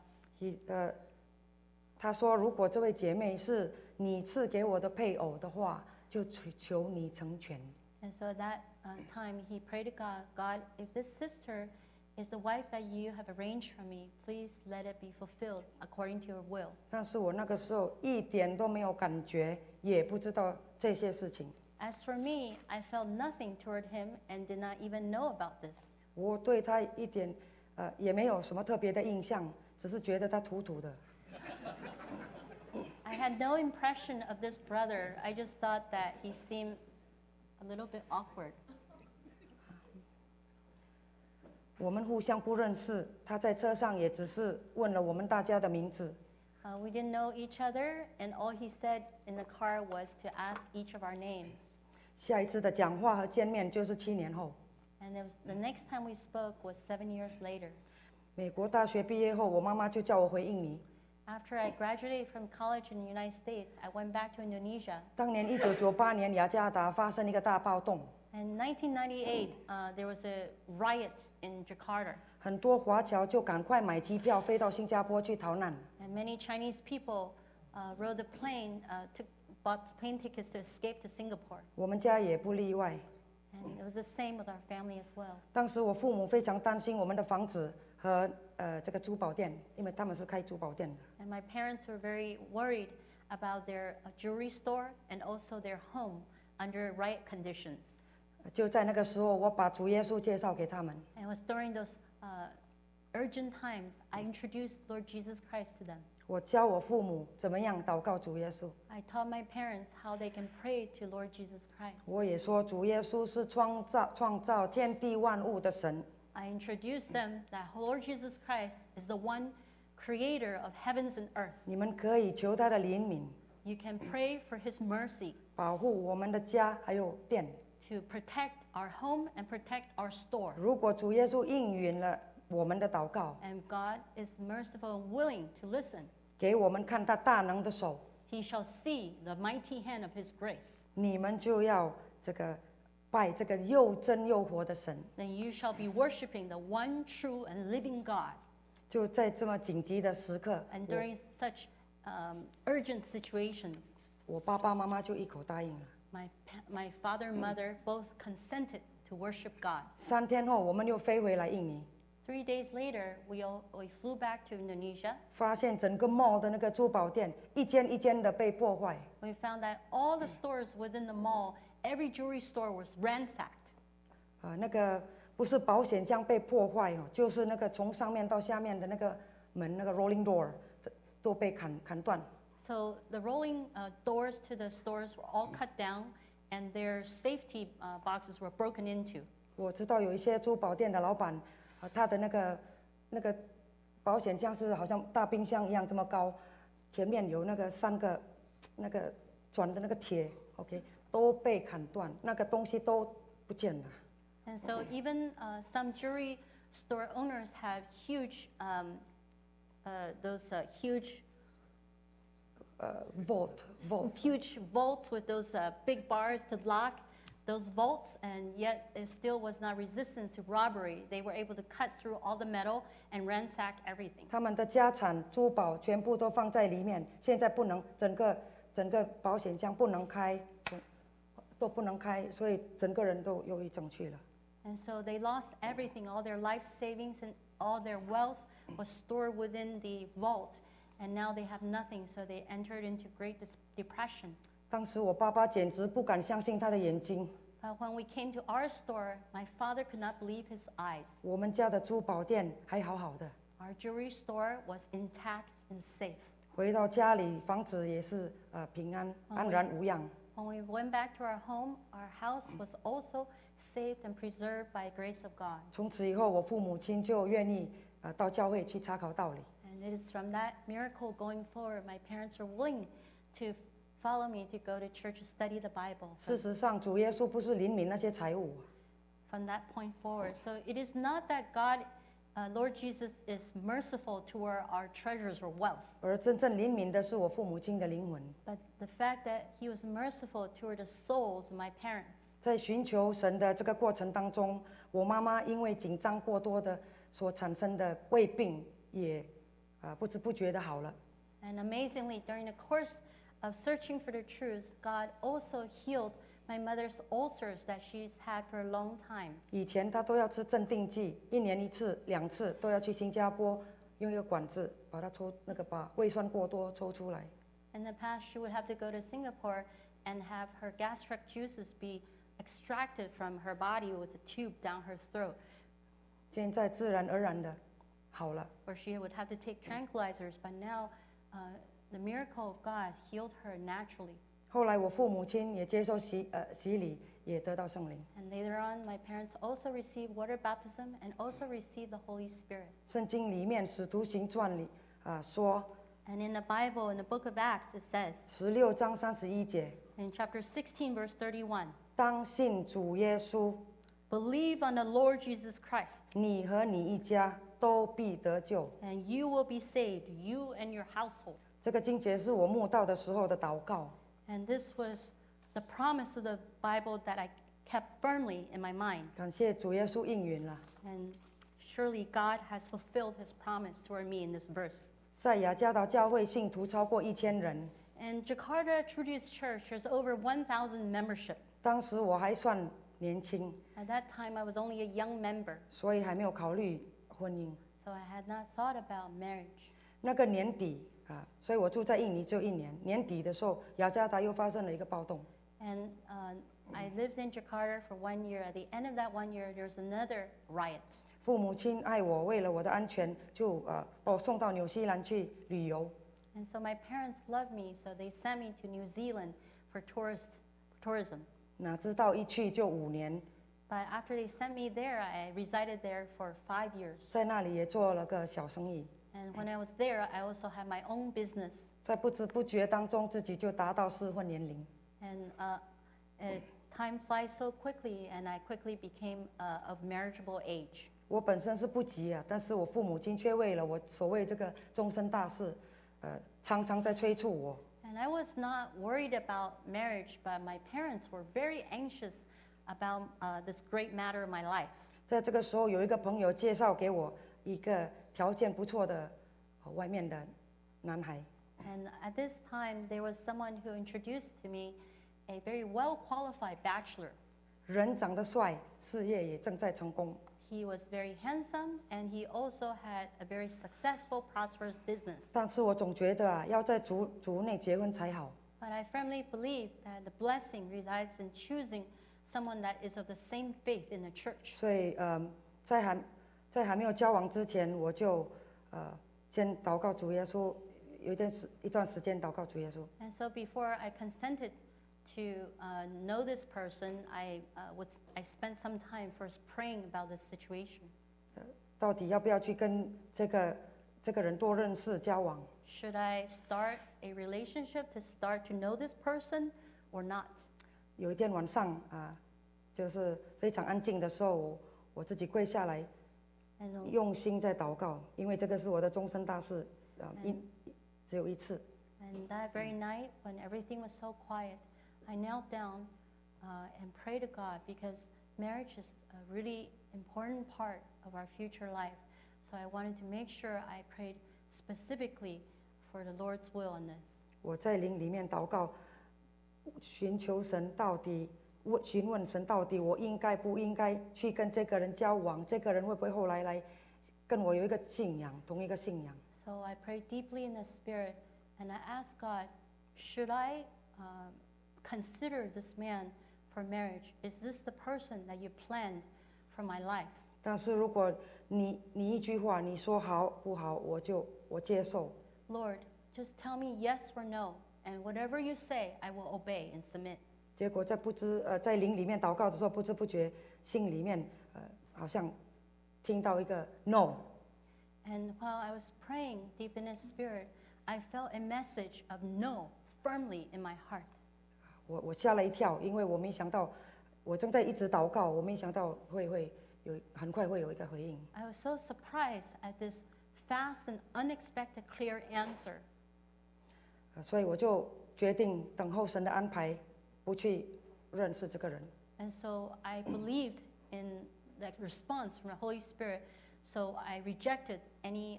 Speaker 4: 他说：“如果这位姐妹是你赐给我的配偶的话，就求你成全。”
Speaker 2: And so at that time, he prayed to God, God, if this sister is the wife that you have arranged for me, please let it be fulfilled according to your will.
Speaker 4: 但是我那个时候一点都没有感觉，也不知道这些事情。
Speaker 2: As for me, I felt nothing toward him and did not even know about this.
Speaker 4: 我对他一点也没有什么特别的印象，只是觉得他土土的。
Speaker 2: I had no impression of this brother. I just thought that he seemed a little bit awkward.
Speaker 4: 我们互相不认识，他在车上也只是问了我们大家的名字。
Speaker 2: We didn't know each other, and all he said in the car was to ask each of our names.
Speaker 4: 下一次的讲话和见面就是7年后。
Speaker 2: And it was, the next time we spoke was 7 years later.
Speaker 4: 美国大学毕业后，我妈妈就叫我回印尼。
Speaker 2: After I graduated from college in the United States, I went back to Indonesia.
Speaker 4: 当年1998年雅加达发生一个大暴动，
Speaker 2: In 1998, there was a riot in Jakarta,
Speaker 4: 很多华侨就赶快买机票飞到新加坡去逃难。
Speaker 2: and many Chinese people rode the plane, bought plane tickets to escape to Singapore.
Speaker 4: 我们家也不例外。
Speaker 2: And it was the same with our family as well.
Speaker 4: 当时我父母非常担心我们的房子和这个珠宝店，因为他们是开珠宝店的。
Speaker 2: And my parents were very worried about their jewelry store and also their home under riot conditions.
Speaker 4: 就在那个时候，我把主耶稣介绍给他们。
Speaker 2: And it was during those urgent times I introduced Lord Jesus Christ to them.
Speaker 4: 我教我父母怎么样祷告主耶稣。
Speaker 2: I taught my parents how they can pray to Lord Jesus Christ.
Speaker 4: 我也说主耶稣是创造天地万物的神。
Speaker 2: I introduced them that Lord Jesus Christ is the one creator of heavens and earth.
Speaker 4: 你们可以求他的怜悯，
Speaker 2: You can pray for his mercy
Speaker 4: 保护我们的家还有店。
Speaker 2: to protect our home and protect our store.
Speaker 4: 如果主耶稣应允了我们的祷告，
Speaker 2: And God is merciful and willing to listen.
Speaker 4: 给我们看他大能的手，
Speaker 2: He shall see the mighty hand of his grace.
Speaker 4: 你们就要这个拜这个又真又活的神。
Speaker 2: Then you shall be worshiping the one true and living God.
Speaker 4: 就在这么紧急的时刻，
Speaker 2: And during such urgent situations,
Speaker 4: 我爸爸妈妈就一口答应了。
Speaker 2: my father and mother both consented to worship God.
Speaker 4: 3天后，我们又飞回来印尼，
Speaker 2: 3 days later, we flew back to Indonesia.
Speaker 4: 发现整个 mall 的那个珠宝店一间一间的被破坏。
Speaker 2: We found that all the stores within the mall, every jewelry store was ransacked.
Speaker 4: 那个不是保险箱被破坏哦，就是那个从上面到下面的那个门，那个 rolling door 都被砍断。
Speaker 2: So the rolling doors to the stores were all cut down, and their safety boxes were broken into.
Speaker 4: 我知道有一些珠宝店的老板，他的那个保险箱是好像大冰箱一样这么高，前面有那个3个那个转的那个铁 ，OK， 都被砍断，那个东西都不见了。
Speaker 2: And so even some jewelry store owners have huge, huge
Speaker 4: vault
Speaker 2: huge vaults with those big bars to lock those vaults, and yet it still was not resistant to robbery. They were able to cut through all the metal and ransack everything.
Speaker 4: 他们的家产珠宝全部都放在里面，现在不能整个保险箱不能开，都不能开，所以整个人都忧郁症去了。
Speaker 2: And so they lost everything, all their life savings and all their wealth was stored within the vault, and now they have nothing, so they entered into great depression.
Speaker 4: 当时我爸爸简直不敢相信他的眼睛。
Speaker 2: When we came to our store, my father could not believe his eyes.
Speaker 4: 我们家的珠宝店还好好的，
Speaker 2: Our jewelry store was intact and safe.
Speaker 4: 回到家里房子也是平安安然无恙。
Speaker 2: When we went back to our home, our house was also saved and preserved by the grace of God.
Speaker 4: 从此以后，我父母亲就愿意到教会去查考道理。
Speaker 2: And it is from that miracle going forward, my parents were willing to follow me to go to church to study the Bible.
Speaker 4: 事实上，主耶稣不是怜悯那些财物，
Speaker 2: From that point forward. So it is not that God, Lord Jesus, is merciful toward our treasures or wealth,
Speaker 4: 而真正怜悯的是我父母亲的灵魂。
Speaker 2: but the fact that He was merciful toward the souls of my parents.
Speaker 4: 在寻求神的这个过程当中，我妈妈因为紧张过多的所产生的胃病也不知不觉的好了。
Speaker 2: And amazingly, during the course of searching for the truth, God also healed my mother's ulcers that she's had for a long time.
Speaker 4: 以前她都要吃镇定剂，1年1次、2次都要去新加坡用一个管子把它把胃酸过多抽出来。
Speaker 2: In the past, she would have to go to Singapore and have her gastric juices be extracted from her body with a tube down her throat,
Speaker 4: 现在自然而然的好了。
Speaker 2: or she would have to take tranquilizers. But now, the miracle of God healed her naturally.
Speaker 4: 后来我父母亲也接受洗礼，也得到圣灵。
Speaker 2: And later on, my parents also received water baptism and also received the Holy Spirit.
Speaker 4: 圣经里面《使徒行传》里说，
Speaker 2: And in the Bible, in the book of Acts, it says,
Speaker 4: 16章31节，
Speaker 2: in chapter 16, verse 31,
Speaker 4: 当信主耶稣，
Speaker 2: believe on the Lord Jesus Christ,
Speaker 4: 你和你一家都必得救。
Speaker 2: and you will be saved, you and your household.
Speaker 4: 这个经节是我慕道的时候的祷告。
Speaker 2: And this was the promise of the Bible that I kept firmly in my mind.
Speaker 4: 感谢主耶稣应允了。
Speaker 2: And surely God has fulfilled his promise toward me in this verse.
Speaker 4: 在雅加达教会信徒超过1000人，
Speaker 2: In Jakarta Trudeus Church, there's over 1,000 membership.
Speaker 4: 当时我还算年轻，
Speaker 2: At that time, I was only a young member,
Speaker 4: 所以还没有考虑婚姻。
Speaker 2: so I had not thought about marriage.
Speaker 4: 那个年底所以我住在印尼只有1年。年底的时候，雅加达又发生了一个暴动。
Speaker 2: And I lived in Jakarta for 1 year. At the end of that 1 year, there was another riot.
Speaker 4: 父母亲爱我，为了我的安全，就把我送到纽西兰去旅游。
Speaker 2: And so my parents loved me, so they sent me to New Zealand for tourism.
Speaker 4: 哪知道一去就5年，
Speaker 2: But after they sent me there, I resided there for 5 years.
Speaker 4: 在那里也做了个小生意。
Speaker 2: And when I was there, I also had my own business.
Speaker 4: 在不知不觉当中，自己就达到适婚年龄。
Speaker 2: And time flies so quickly, and I quickly became of marriageable age.
Speaker 4: 我本身是不急啊，但是我父母亲却为了我所谓这个终身大事，常常在催促我。
Speaker 2: And I was not worried about marriage, but my parents were very anxious about this great matter of my life.
Speaker 4: 在这个时候，有一个朋友介绍给我一个条件不错的外面的男孩。
Speaker 2: And at this time, there was someone who introduced to me a very well-qualified bachelor.
Speaker 4: 人长得帅，事业也正在成功。
Speaker 2: He was very handsome, and he also had a very successful, prosperous business.
Speaker 4: 但是我总觉得啊，要在族内结婚才好。
Speaker 2: But I firmly believe that the blessing resides in choosing someone that is of the same faith in the church.
Speaker 4: 所以在还没有交往之前，我就先祷告主耶稣，有一段时间祷告主耶稣。
Speaker 2: And so before I consented to know this person, I spent some time first praying about this situation.
Speaker 4: 到底要不要去跟这个人多认识交往？
Speaker 2: Should I start a relationship to start to know this person or not?
Speaker 4: 有一天晚上就是非常安静的时候，我自己跪下来，
Speaker 2: And
Speaker 4: 用心在祷告，因为这个是我的终身大事，只有一次。
Speaker 2: And that very night, when everything was so quiet, I knelt down and prayed to God, because marriage is a really important part of our future life. So I wanted to make sure I prayed specifically for the Lord's will on this.
Speaker 4: 我在灵里面祷告，寻求神到底，询问神到底我应该不应该去跟这个人交往？这个人会不会后来跟我有一个信仰，同一个信仰？
Speaker 2: So I prayed deeply in the Spirit, and I asked God, should I consider this man for marriage? Is this the person that you planned for my life?
Speaker 4: 但是如果你一句话你说好不好，我接受。
Speaker 2: Lord, just tell me yes or no, and whatever you say, I will obey and submit.
Speaker 4: 结果在灵里面祷告的时候，不知不觉心里面好像听到一个 no。
Speaker 2: And while I was praying deep in the Spirit, I felt a message of no firmly in my heart.
Speaker 4: 我吓了一跳，因为我没想到，我正在一直祷告，我没想到很快会有一个回应。
Speaker 2: I was so surprised at this fast and unexpected clear answer.
Speaker 4: 所以我就决定等候神的安排，不去认识这个人。
Speaker 2: And so I believed in that response from the Holy Spirit, so I rejected any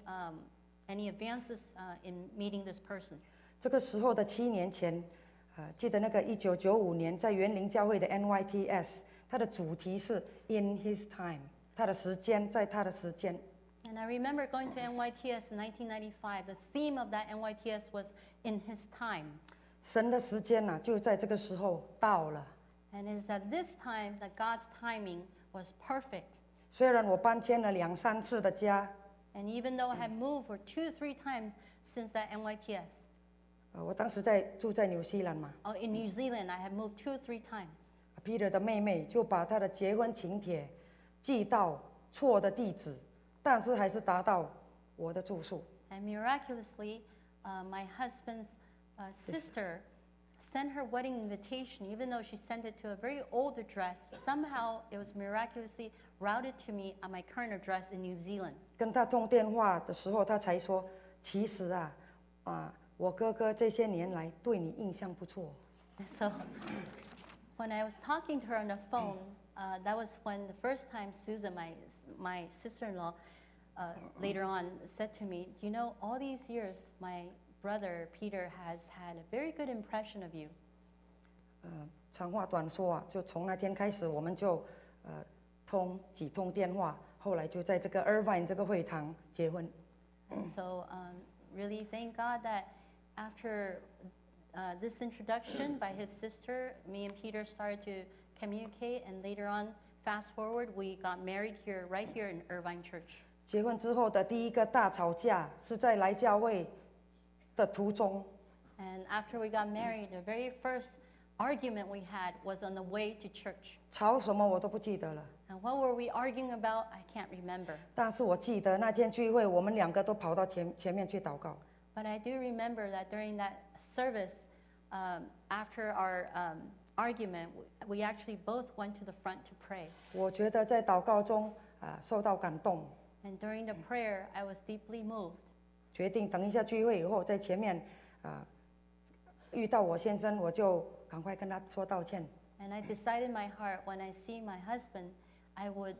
Speaker 2: advances in meeting this person.
Speaker 4: 这个时候的7年前，记得那个1995年在园林教会的 NYTS， 它的主题是 In His Time， 他的时间在他的时间。
Speaker 2: And I remember going to NYTS in 1995. The theme of that NYTS was In His Time.
Speaker 4: 神的时间呢，就在这个时候到了。
Speaker 2: And it is at this time that God's timing was perfect.
Speaker 4: 虽然我搬迁了2、3次的家，
Speaker 2: And even though I had moved for 2 or 3 times since that NYTS,
Speaker 4: 我当时住在纽西兰嘛。
Speaker 2: in New Zealand I had moved 2 or 3 times.
Speaker 4: Peter 的妹妹就把他的结婚请帖寄到错的地址，但是还是达到我的住宿。
Speaker 2: And miraculously, my husband's sister sent her wedding invitation, even though she sent it to a very old address. Somehow it was miraculously routed to me at my current address in New Zealand.
Speaker 4: 跟他通电话的时候，他才说：“其实我哥哥这些年来对你印象不错。”
Speaker 2: And so when I was talking to her on the phone, that was when the first time Susan, my sister-in-law, later on said to me, "You know, all these years, my brother Peter has had a very good impression of you."
Speaker 4: 长话短说啊，就从那天开始，我们就几通电话，后来就在这个 Irvine 这个会堂结婚。
Speaker 2: And so really thank God that after this introduction by his sister, me and Peter started to communicate, and later on, fast forward, we got married right here in Irvine Church.
Speaker 4: 结婚之后的第一个大吵架是在来教会的途中。
Speaker 2: And after we got married, the very first argument we had was on the way to church.
Speaker 4: 吵什么我都不记得了，
Speaker 2: And what were we arguing about? I can't remember.
Speaker 4: 但是我记得那天聚会，我们2个都跑到前面去祷告。
Speaker 2: But I do remember that during that service, after our argument, we actually both went to the front to pray.
Speaker 4: 我觉得在祷告中受到感动，
Speaker 2: And during the prayer, I was deeply moved.
Speaker 4: 决定等一下聚会以后在前面遇到我先生，我就赶快跟他说道歉。
Speaker 2: And I decided in my heart, when I see my husband, I would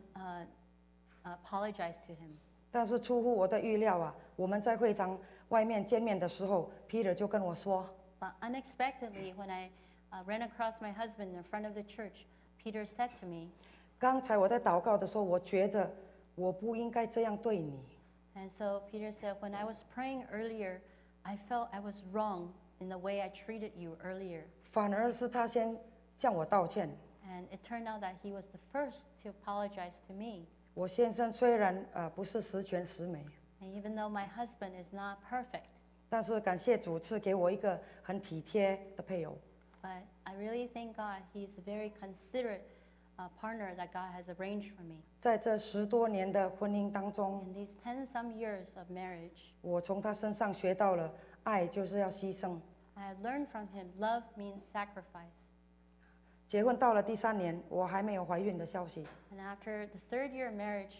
Speaker 2: apologize to him.
Speaker 4: 但是出乎我的预料我们在会堂外面见面的时候 ，Peter 就跟我说，
Speaker 2: But unexpectedly, when I ran across my husband in front of the church, Peter said to me,
Speaker 4: 刚才我在祷告的时候，我觉得我不应该这样对你。
Speaker 2: and so Peter said, when I was praying earlier, I felt I was wrong in the way I treated you earlier.
Speaker 4: 反而是他先向我道歉。
Speaker 2: And it turned out that he was the first to apologize to me.
Speaker 4: 我先生虽然不是十全十美，
Speaker 2: And even though my husband is not perfect,
Speaker 4: 但是感谢主赐给我一个很体贴的配偶。
Speaker 2: but I really thank God he's a very considerate partner that God has arranged for me.
Speaker 4: 在这10多年的婚姻当中，
Speaker 2: In these 10-some years of marriage,
Speaker 4: 我从他身上学到了爱就是要牺牲。
Speaker 2: I have learned from him love means sacrifice.
Speaker 4: 结婚到了第3年，我还没有怀孕的消息，
Speaker 2: And after the 3rd year of marriage,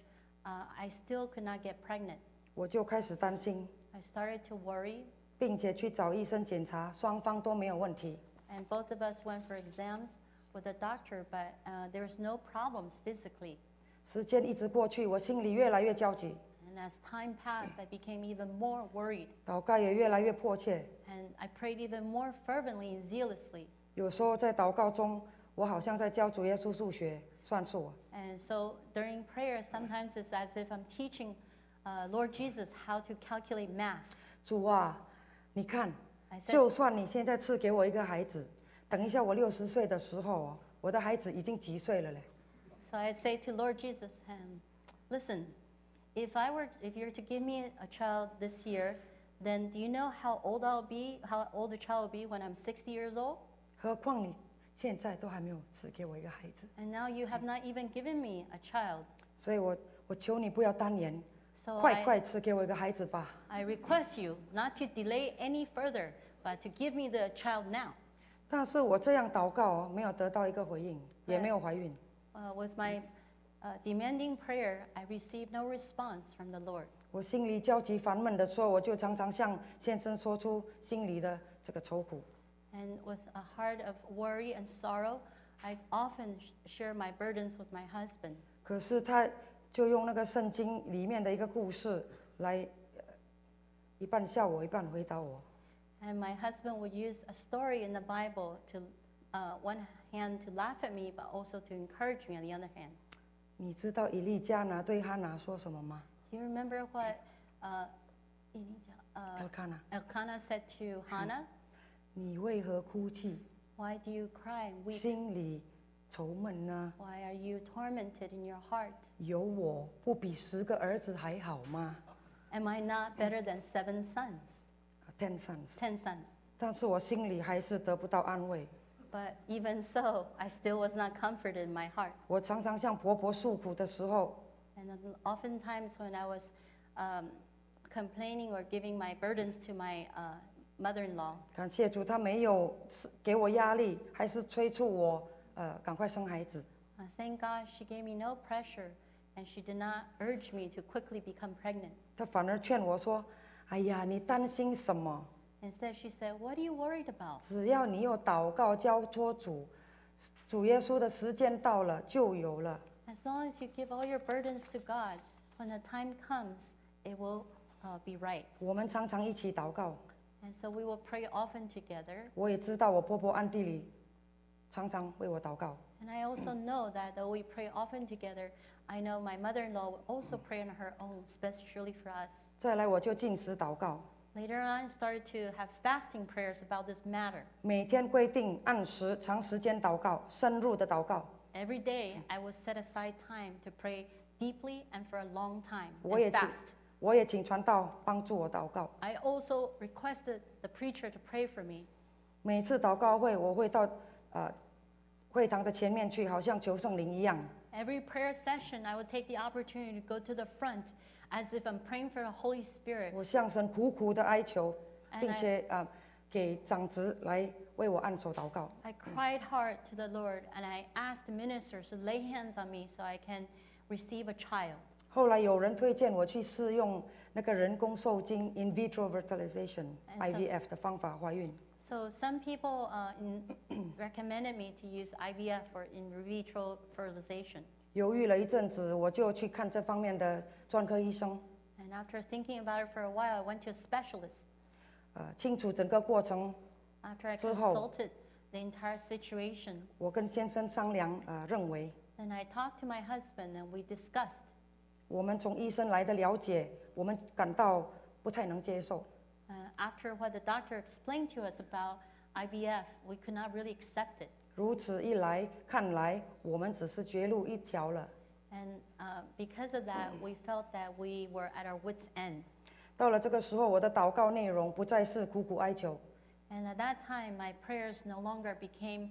Speaker 2: I still could not get pregnant.
Speaker 4: 我就开始担心，
Speaker 2: I started to worry,
Speaker 4: 并且去找医生检查，双方都没有问题。
Speaker 2: and both of us went for exams with a doctor, but there was no problems physically.
Speaker 4: 时间一直过去，我心里越来越焦急，
Speaker 2: And as time passed, I became even more worried,
Speaker 4: 祷告也越来越迫切。
Speaker 2: and I prayed even more fervently and zealously.
Speaker 4: 有时候在祷告中，我好像在教主耶稣数学、算术。
Speaker 2: And so during prayer, sometimes it's as if I'm teaching Lord Jesus how to calculate math.
Speaker 4: 主啊，你看，
Speaker 2: I said,
Speaker 4: 就算你现在赐给我一个孩子，等一下我60岁的时候我的孩子已经几岁了嘞？
Speaker 2: so I say to Lord Jesus, listen, if you're to give me a child this year, then do you know how old I'll be, how old the child will be when I'm 60 years old?
Speaker 4: 何况你现在都还没有赐给我一个孩子，
Speaker 2: And now you have not even given me a child.
Speaker 4: 所以我求你不要单言，
Speaker 2: So
Speaker 4: 快赐给我一个孩子吧。
Speaker 2: I request you not to delay any further, but to give me the child now.
Speaker 4: 但是我这样祷告没有得到一个回应，也没有怀孕。
Speaker 2: With my demanding prayer, I received no response from the Lord.
Speaker 4: 我心里焦急烦闷的时候，我就常常向先生说出心里的这个愁苦。
Speaker 2: And with a heart of worry and sorrow, I often share my burdens with my husband.
Speaker 4: 可是他就用那个圣经里面的一个故事来，一半笑我，一半回答我。
Speaker 2: And my husband would use a story in the Bible to, one hand to laugh at me, but also to encourage me on the other hand.
Speaker 4: 你知道以利加拿对哈拿说什么吗？
Speaker 2: Do you remember what Elkanah said to Hannah?
Speaker 4: 你为何哭泣？
Speaker 2: Why do you cry and weep?
Speaker 4: 心里愁闷呢？
Speaker 2: Why are you tormented in your heart?
Speaker 4: 有我不比10个儿子还好吗
Speaker 2: Am I not better than 7 sons,
Speaker 4: ？10 sons。
Speaker 2: 10 sons?
Speaker 4: 但是我心里还是得不到安慰。
Speaker 2: But even so, I still was not comforted in my heart.
Speaker 4: 我常常向婆婆诉苦的时候，
Speaker 2: And then oftentimes when I was complaining or giving my burdens to my mother-in-law,
Speaker 4: 感谢主，她没有给我压力，还是催促我赶快生孩子。
Speaker 2: thank God she gave me no pressure and she did not urge me to quickly become pregnant.
Speaker 4: 她反而劝我说：“哎呀，你担心什么？
Speaker 2: Instead, she said, what are you worried about?
Speaker 4: 只要你有祷告交托主，主耶稣的时间到了就有了。
Speaker 2: As long as you give all your burdens to God, when the time comes, it will be right. ”
Speaker 4: 我们常常一起祷告，
Speaker 2: And so we will pray often together.
Speaker 4: 我也知道我婆婆暗地里常常为我祷告。
Speaker 2: And I also know that though we pray often together, I know my mother-in-law will also pray on her own, especially for us.
Speaker 4: 再来我就禁食祷告，
Speaker 2: Later on, I started to have fasting prayers about this matter.
Speaker 4: 每天规定按时长时间祷告，深入的祷告。
Speaker 2: Every day, I would set aside time to pray deeply and for a long time
Speaker 4: 我也
Speaker 2: and
Speaker 4: 请
Speaker 2: fast.
Speaker 4: 我也请传道帮助我祷告。
Speaker 2: I also requested the preacher to pray for me.
Speaker 4: 每次祷告会，我会到会堂的前面去，好像求圣灵一样。
Speaker 2: Every prayer session, I would take the opportunity to go to the front as if I'm praying for the Holy Spirit.
Speaker 4: 我向神苦苦的哀求，
Speaker 2: And
Speaker 4: 并且给长子来为我按手祷告。
Speaker 2: I cried hard to the Lord and I asked the ministers to lay hands on me so I can receive a child.
Speaker 4: 后来有人推荐我去试用那个人工受精 （in vitro fertilization, IVF） 的方法怀孕。
Speaker 2: So some people recommended me to use IVF or in vitro fertilization.
Speaker 4: 犹豫了一阵子，我就去看这方面的专科医生，
Speaker 2: And after thinking about it for a while, I went to a specialist.
Speaker 4: 清楚整个过程。
Speaker 2: After I
Speaker 4: 之后，
Speaker 2: consulted the entire situation,
Speaker 4: 我跟先生商量，认为
Speaker 2: then I talked to my husband and we discussed.
Speaker 4: 我们从医生来的了解，我们感到不太能接受。
Speaker 2: After what the doctor explained to us about IVF, we could not really accept it.
Speaker 4: 如此一来，看来我们只是绝路一条了。
Speaker 2: And because of that, we felt that we were at our wits' end.
Speaker 4: 到了这个时候，我的祷告内容不再是苦苦哀求，
Speaker 2: And at that time, my prayers no longer became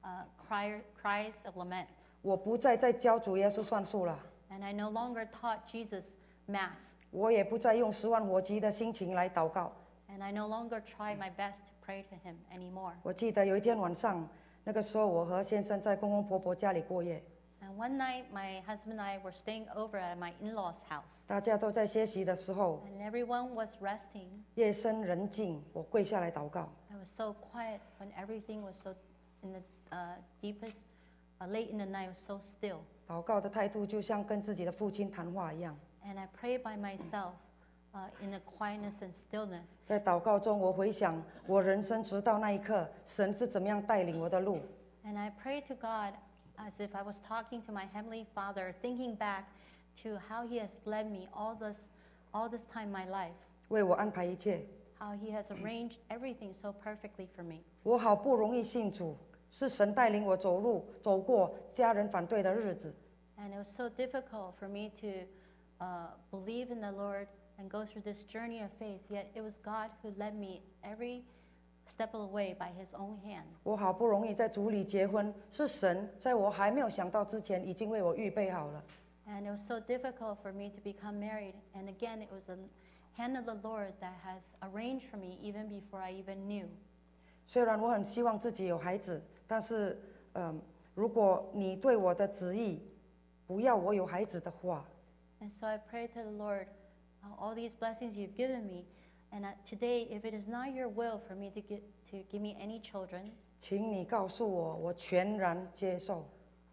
Speaker 2: cries of lament.
Speaker 4: 我不再教主耶稣算数了，
Speaker 2: And I no longer taught Jesus math.
Speaker 4: 我也不再用10万火急的心情来祷告。
Speaker 2: And I no longer tried my best to pray to him anymore.
Speaker 4: 我记得有一天晚上，那个时候我和先生在公公婆婆家里过夜，
Speaker 2: And one night, my husband and I were staying over at my in-laws' house.
Speaker 4: 大家都在歇息的时候，
Speaker 2: And everyone was resting.
Speaker 4: 夜深人静，我跪下来祷告。
Speaker 2: I was so quiet when everything was so in the deepest, late in the night, it was so still.
Speaker 4: 祷告的态度就像跟自己的父亲谈话一样。
Speaker 2: And I prayed by myself in the quietness and stillness.
Speaker 4: 在祷告中，我回想我人生直到那一刻，神是怎么样带领我的路。
Speaker 2: And I prayed to God as if I was talking to my Heavenly Father, thinking back to how He has led me all this time in my life,
Speaker 4: 为我安排一切。
Speaker 2: how He has arranged everything so perfectly for me.
Speaker 4: 我好不容易信主，是神带领我走过家人反对的日子。
Speaker 2: And it was so difficult for me to believe in the Lord and go through this journey of faith, yet it was God who led me every step of the way by His own hand.
Speaker 4: 我好不容易在主里结婚，是神在我还没有想到之前，已经为我预备好了。
Speaker 2: And it was so difficult for me to become married. And again, it was the hand of the Lord that has arranged for me even before I even knew.
Speaker 4: 虽然我很希望自己有孩子，但是，如果你对我的旨意不要我有孩子的话，
Speaker 2: And so I prayed to the Lord, all these blessings you've given me. And today, if it is not your will for me to give me any children,
Speaker 4: 请你告诉我，我全然接受。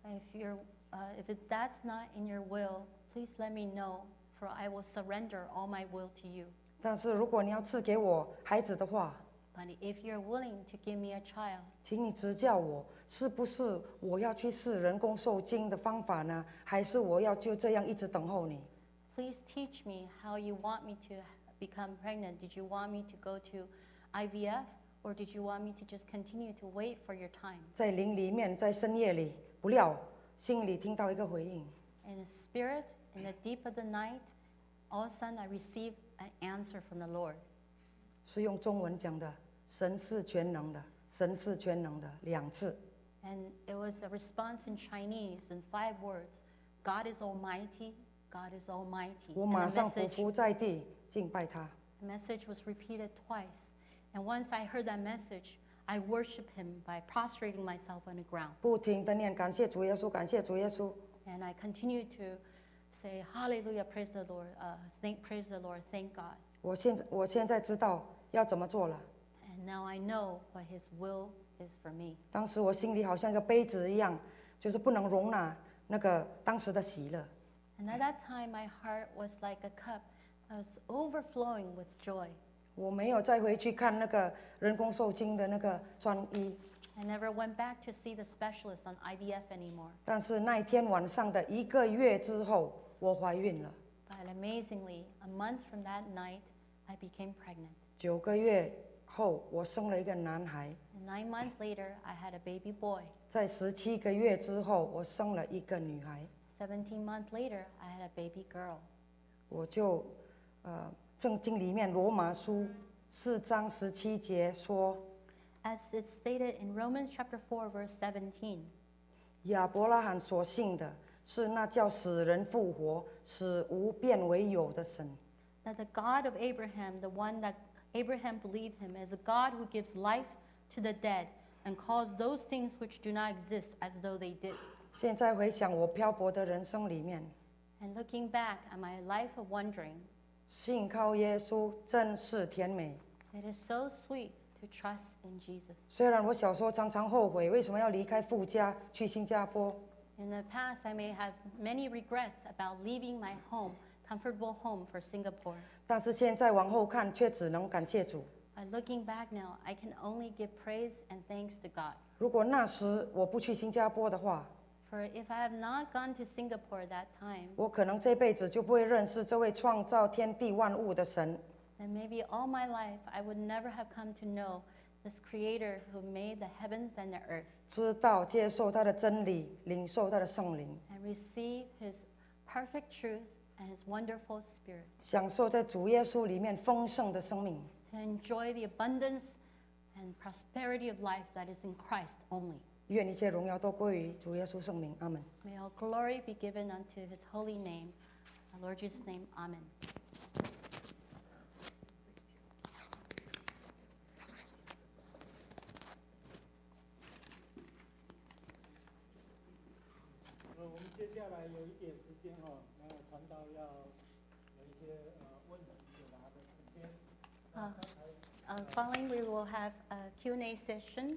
Speaker 2: if that's not in your will, please let me know, for I will surrender all my will to you.
Speaker 4: 但是如果你要赐给我孩子的话，
Speaker 2: But if you're willing to give me a child,
Speaker 4: 请你指教我，是不是我要去试人工受精的方法呢？还是我要就这样一直等候你？
Speaker 2: please teach me how you want me to become pregnant. Did you want me to go to IVF, or did you want me to just continue to wait for your time?
Speaker 4: 在灵里面，在深夜里，不料心里听到一个回应。
Speaker 2: In the spirit, in the deep of the night, all of a sudden I received an answer from the Lord.
Speaker 4: 是用中文讲的，神是全能的，神是全能的2次。
Speaker 2: And it was a response in Chinese in 5 words. God is almighty, God is almighty.
Speaker 4: 我
Speaker 2: And
Speaker 4: 马
Speaker 2: the
Speaker 4: 上俯伏在地敬拜他。
Speaker 2: message was repeated twice. And once I heard that message, I worshiped him by prostrating myself on the ground.
Speaker 4: 不停的念感谢主耶稣，感谢主耶稣。
Speaker 2: And I continued to say, Hallelujah, praise the Lord, praise the Lord, thank God.
Speaker 4: 我现在知道要怎么做了。
Speaker 2: And now I know what his will is for me.
Speaker 4: 当时我心里好像一个杯子一样，就是不能容纳那个当时的喜乐。
Speaker 2: And at that time, my heart was like a cup that was overflowing with joy.
Speaker 4: 我没有再回去看那个人工受精的那个专医，
Speaker 2: I never went back to see the specialist on IVF anymore.
Speaker 4: 但是那一天晚上的1个月之后，我怀孕了。
Speaker 2: But amazingly, a month from that night, I became pregnant.
Speaker 4: 9个月后，我生了一个男孩。
Speaker 2: And 9 months later, I had a baby boy.
Speaker 4: 在17个月之后，我生了一个女孩。
Speaker 2: 17 months later, I had a baby girl.
Speaker 4: 我就，圣经里面罗马书4章17节说，
Speaker 2: As it's stated in Romans chapter 4, verse 17,
Speaker 4: 亚伯拉罕所信的是那叫死人复活、使无变为有的神。
Speaker 2: that the God of Abraham, the one that Abraham believed him, is a God who gives life to the dead and calls those things which do not exist as though they did.
Speaker 4: 现在回想我漂泊的人生里面，
Speaker 2: And looking back at my life of wandering,
Speaker 4: 信靠耶稣真是甜美。
Speaker 2: it is so sweet to trust in Jesus.
Speaker 4: 虽然我小时候常常后悔，为什么要离开父家去新加坡，
Speaker 2: In the past, I may have many regrets about leaving my home, comfortable home for Singapore.
Speaker 4: 但是现在往后看，却只能感谢主。
Speaker 2: But looking back now, I can only give praise and thanks to God.
Speaker 4: 如果那时我不去新加坡的话，
Speaker 2: For if I have not gone to Singapore at that time,
Speaker 4: 我可能这辈子就不会认识这位创造天地万物的神。
Speaker 2: then maybe all my life I would never have come to know this Creator who made the heavens and the earth
Speaker 4: 知道接受他的真理，领受他的圣灵，
Speaker 2: and receive His perfect truth and His wonderful Spirit,
Speaker 4: 享受在主耶稣里面丰盛的生命。
Speaker 2: to enjoy the abundance and prosperity of life that is in Christ only.
Speaker 4: 愿一切荣耀都归于主耶稣圣名，阿门。
Speaker 2: May all glory be given unto His holy name, our Lord Jesus' name, Amen.
Speaker 5: 我们接下来有一点时间那传道要有一些问题解答的时间。
Speaker 2: Following, we will have a Q&A session.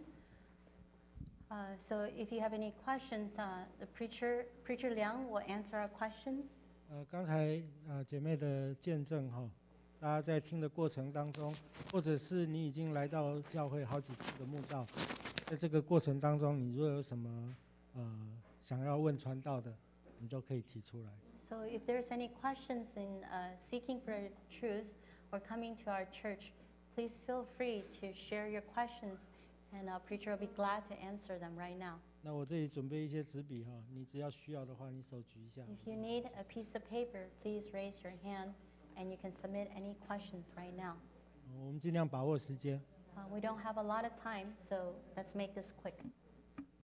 Speaker 2: So if you have any questions, the preacher Liang will answer our questions.
Speaker 5: 刚才姐妹的见证大家在听的过程当中，或者是你已经来到教会好几次的慕道，在这个过程当中，你如果有什么想要问传道的，你都可以提出来。
Speaker 2: So if there's any questions in seeking for truth or coming to our church, please feel free to share your questions, and our preacher will be glad to answer them right now.
Speaker 5: 那我这里准备一些纸笔你只要需要的话，你手举一下。
Speaker 2: If you need a piece of paper, please raise your hand, and you can submit any questions right now.
Speaker 5: 我们尽量把握时间。
Speaker 2: We don't have a lot of time, so let's make this quick.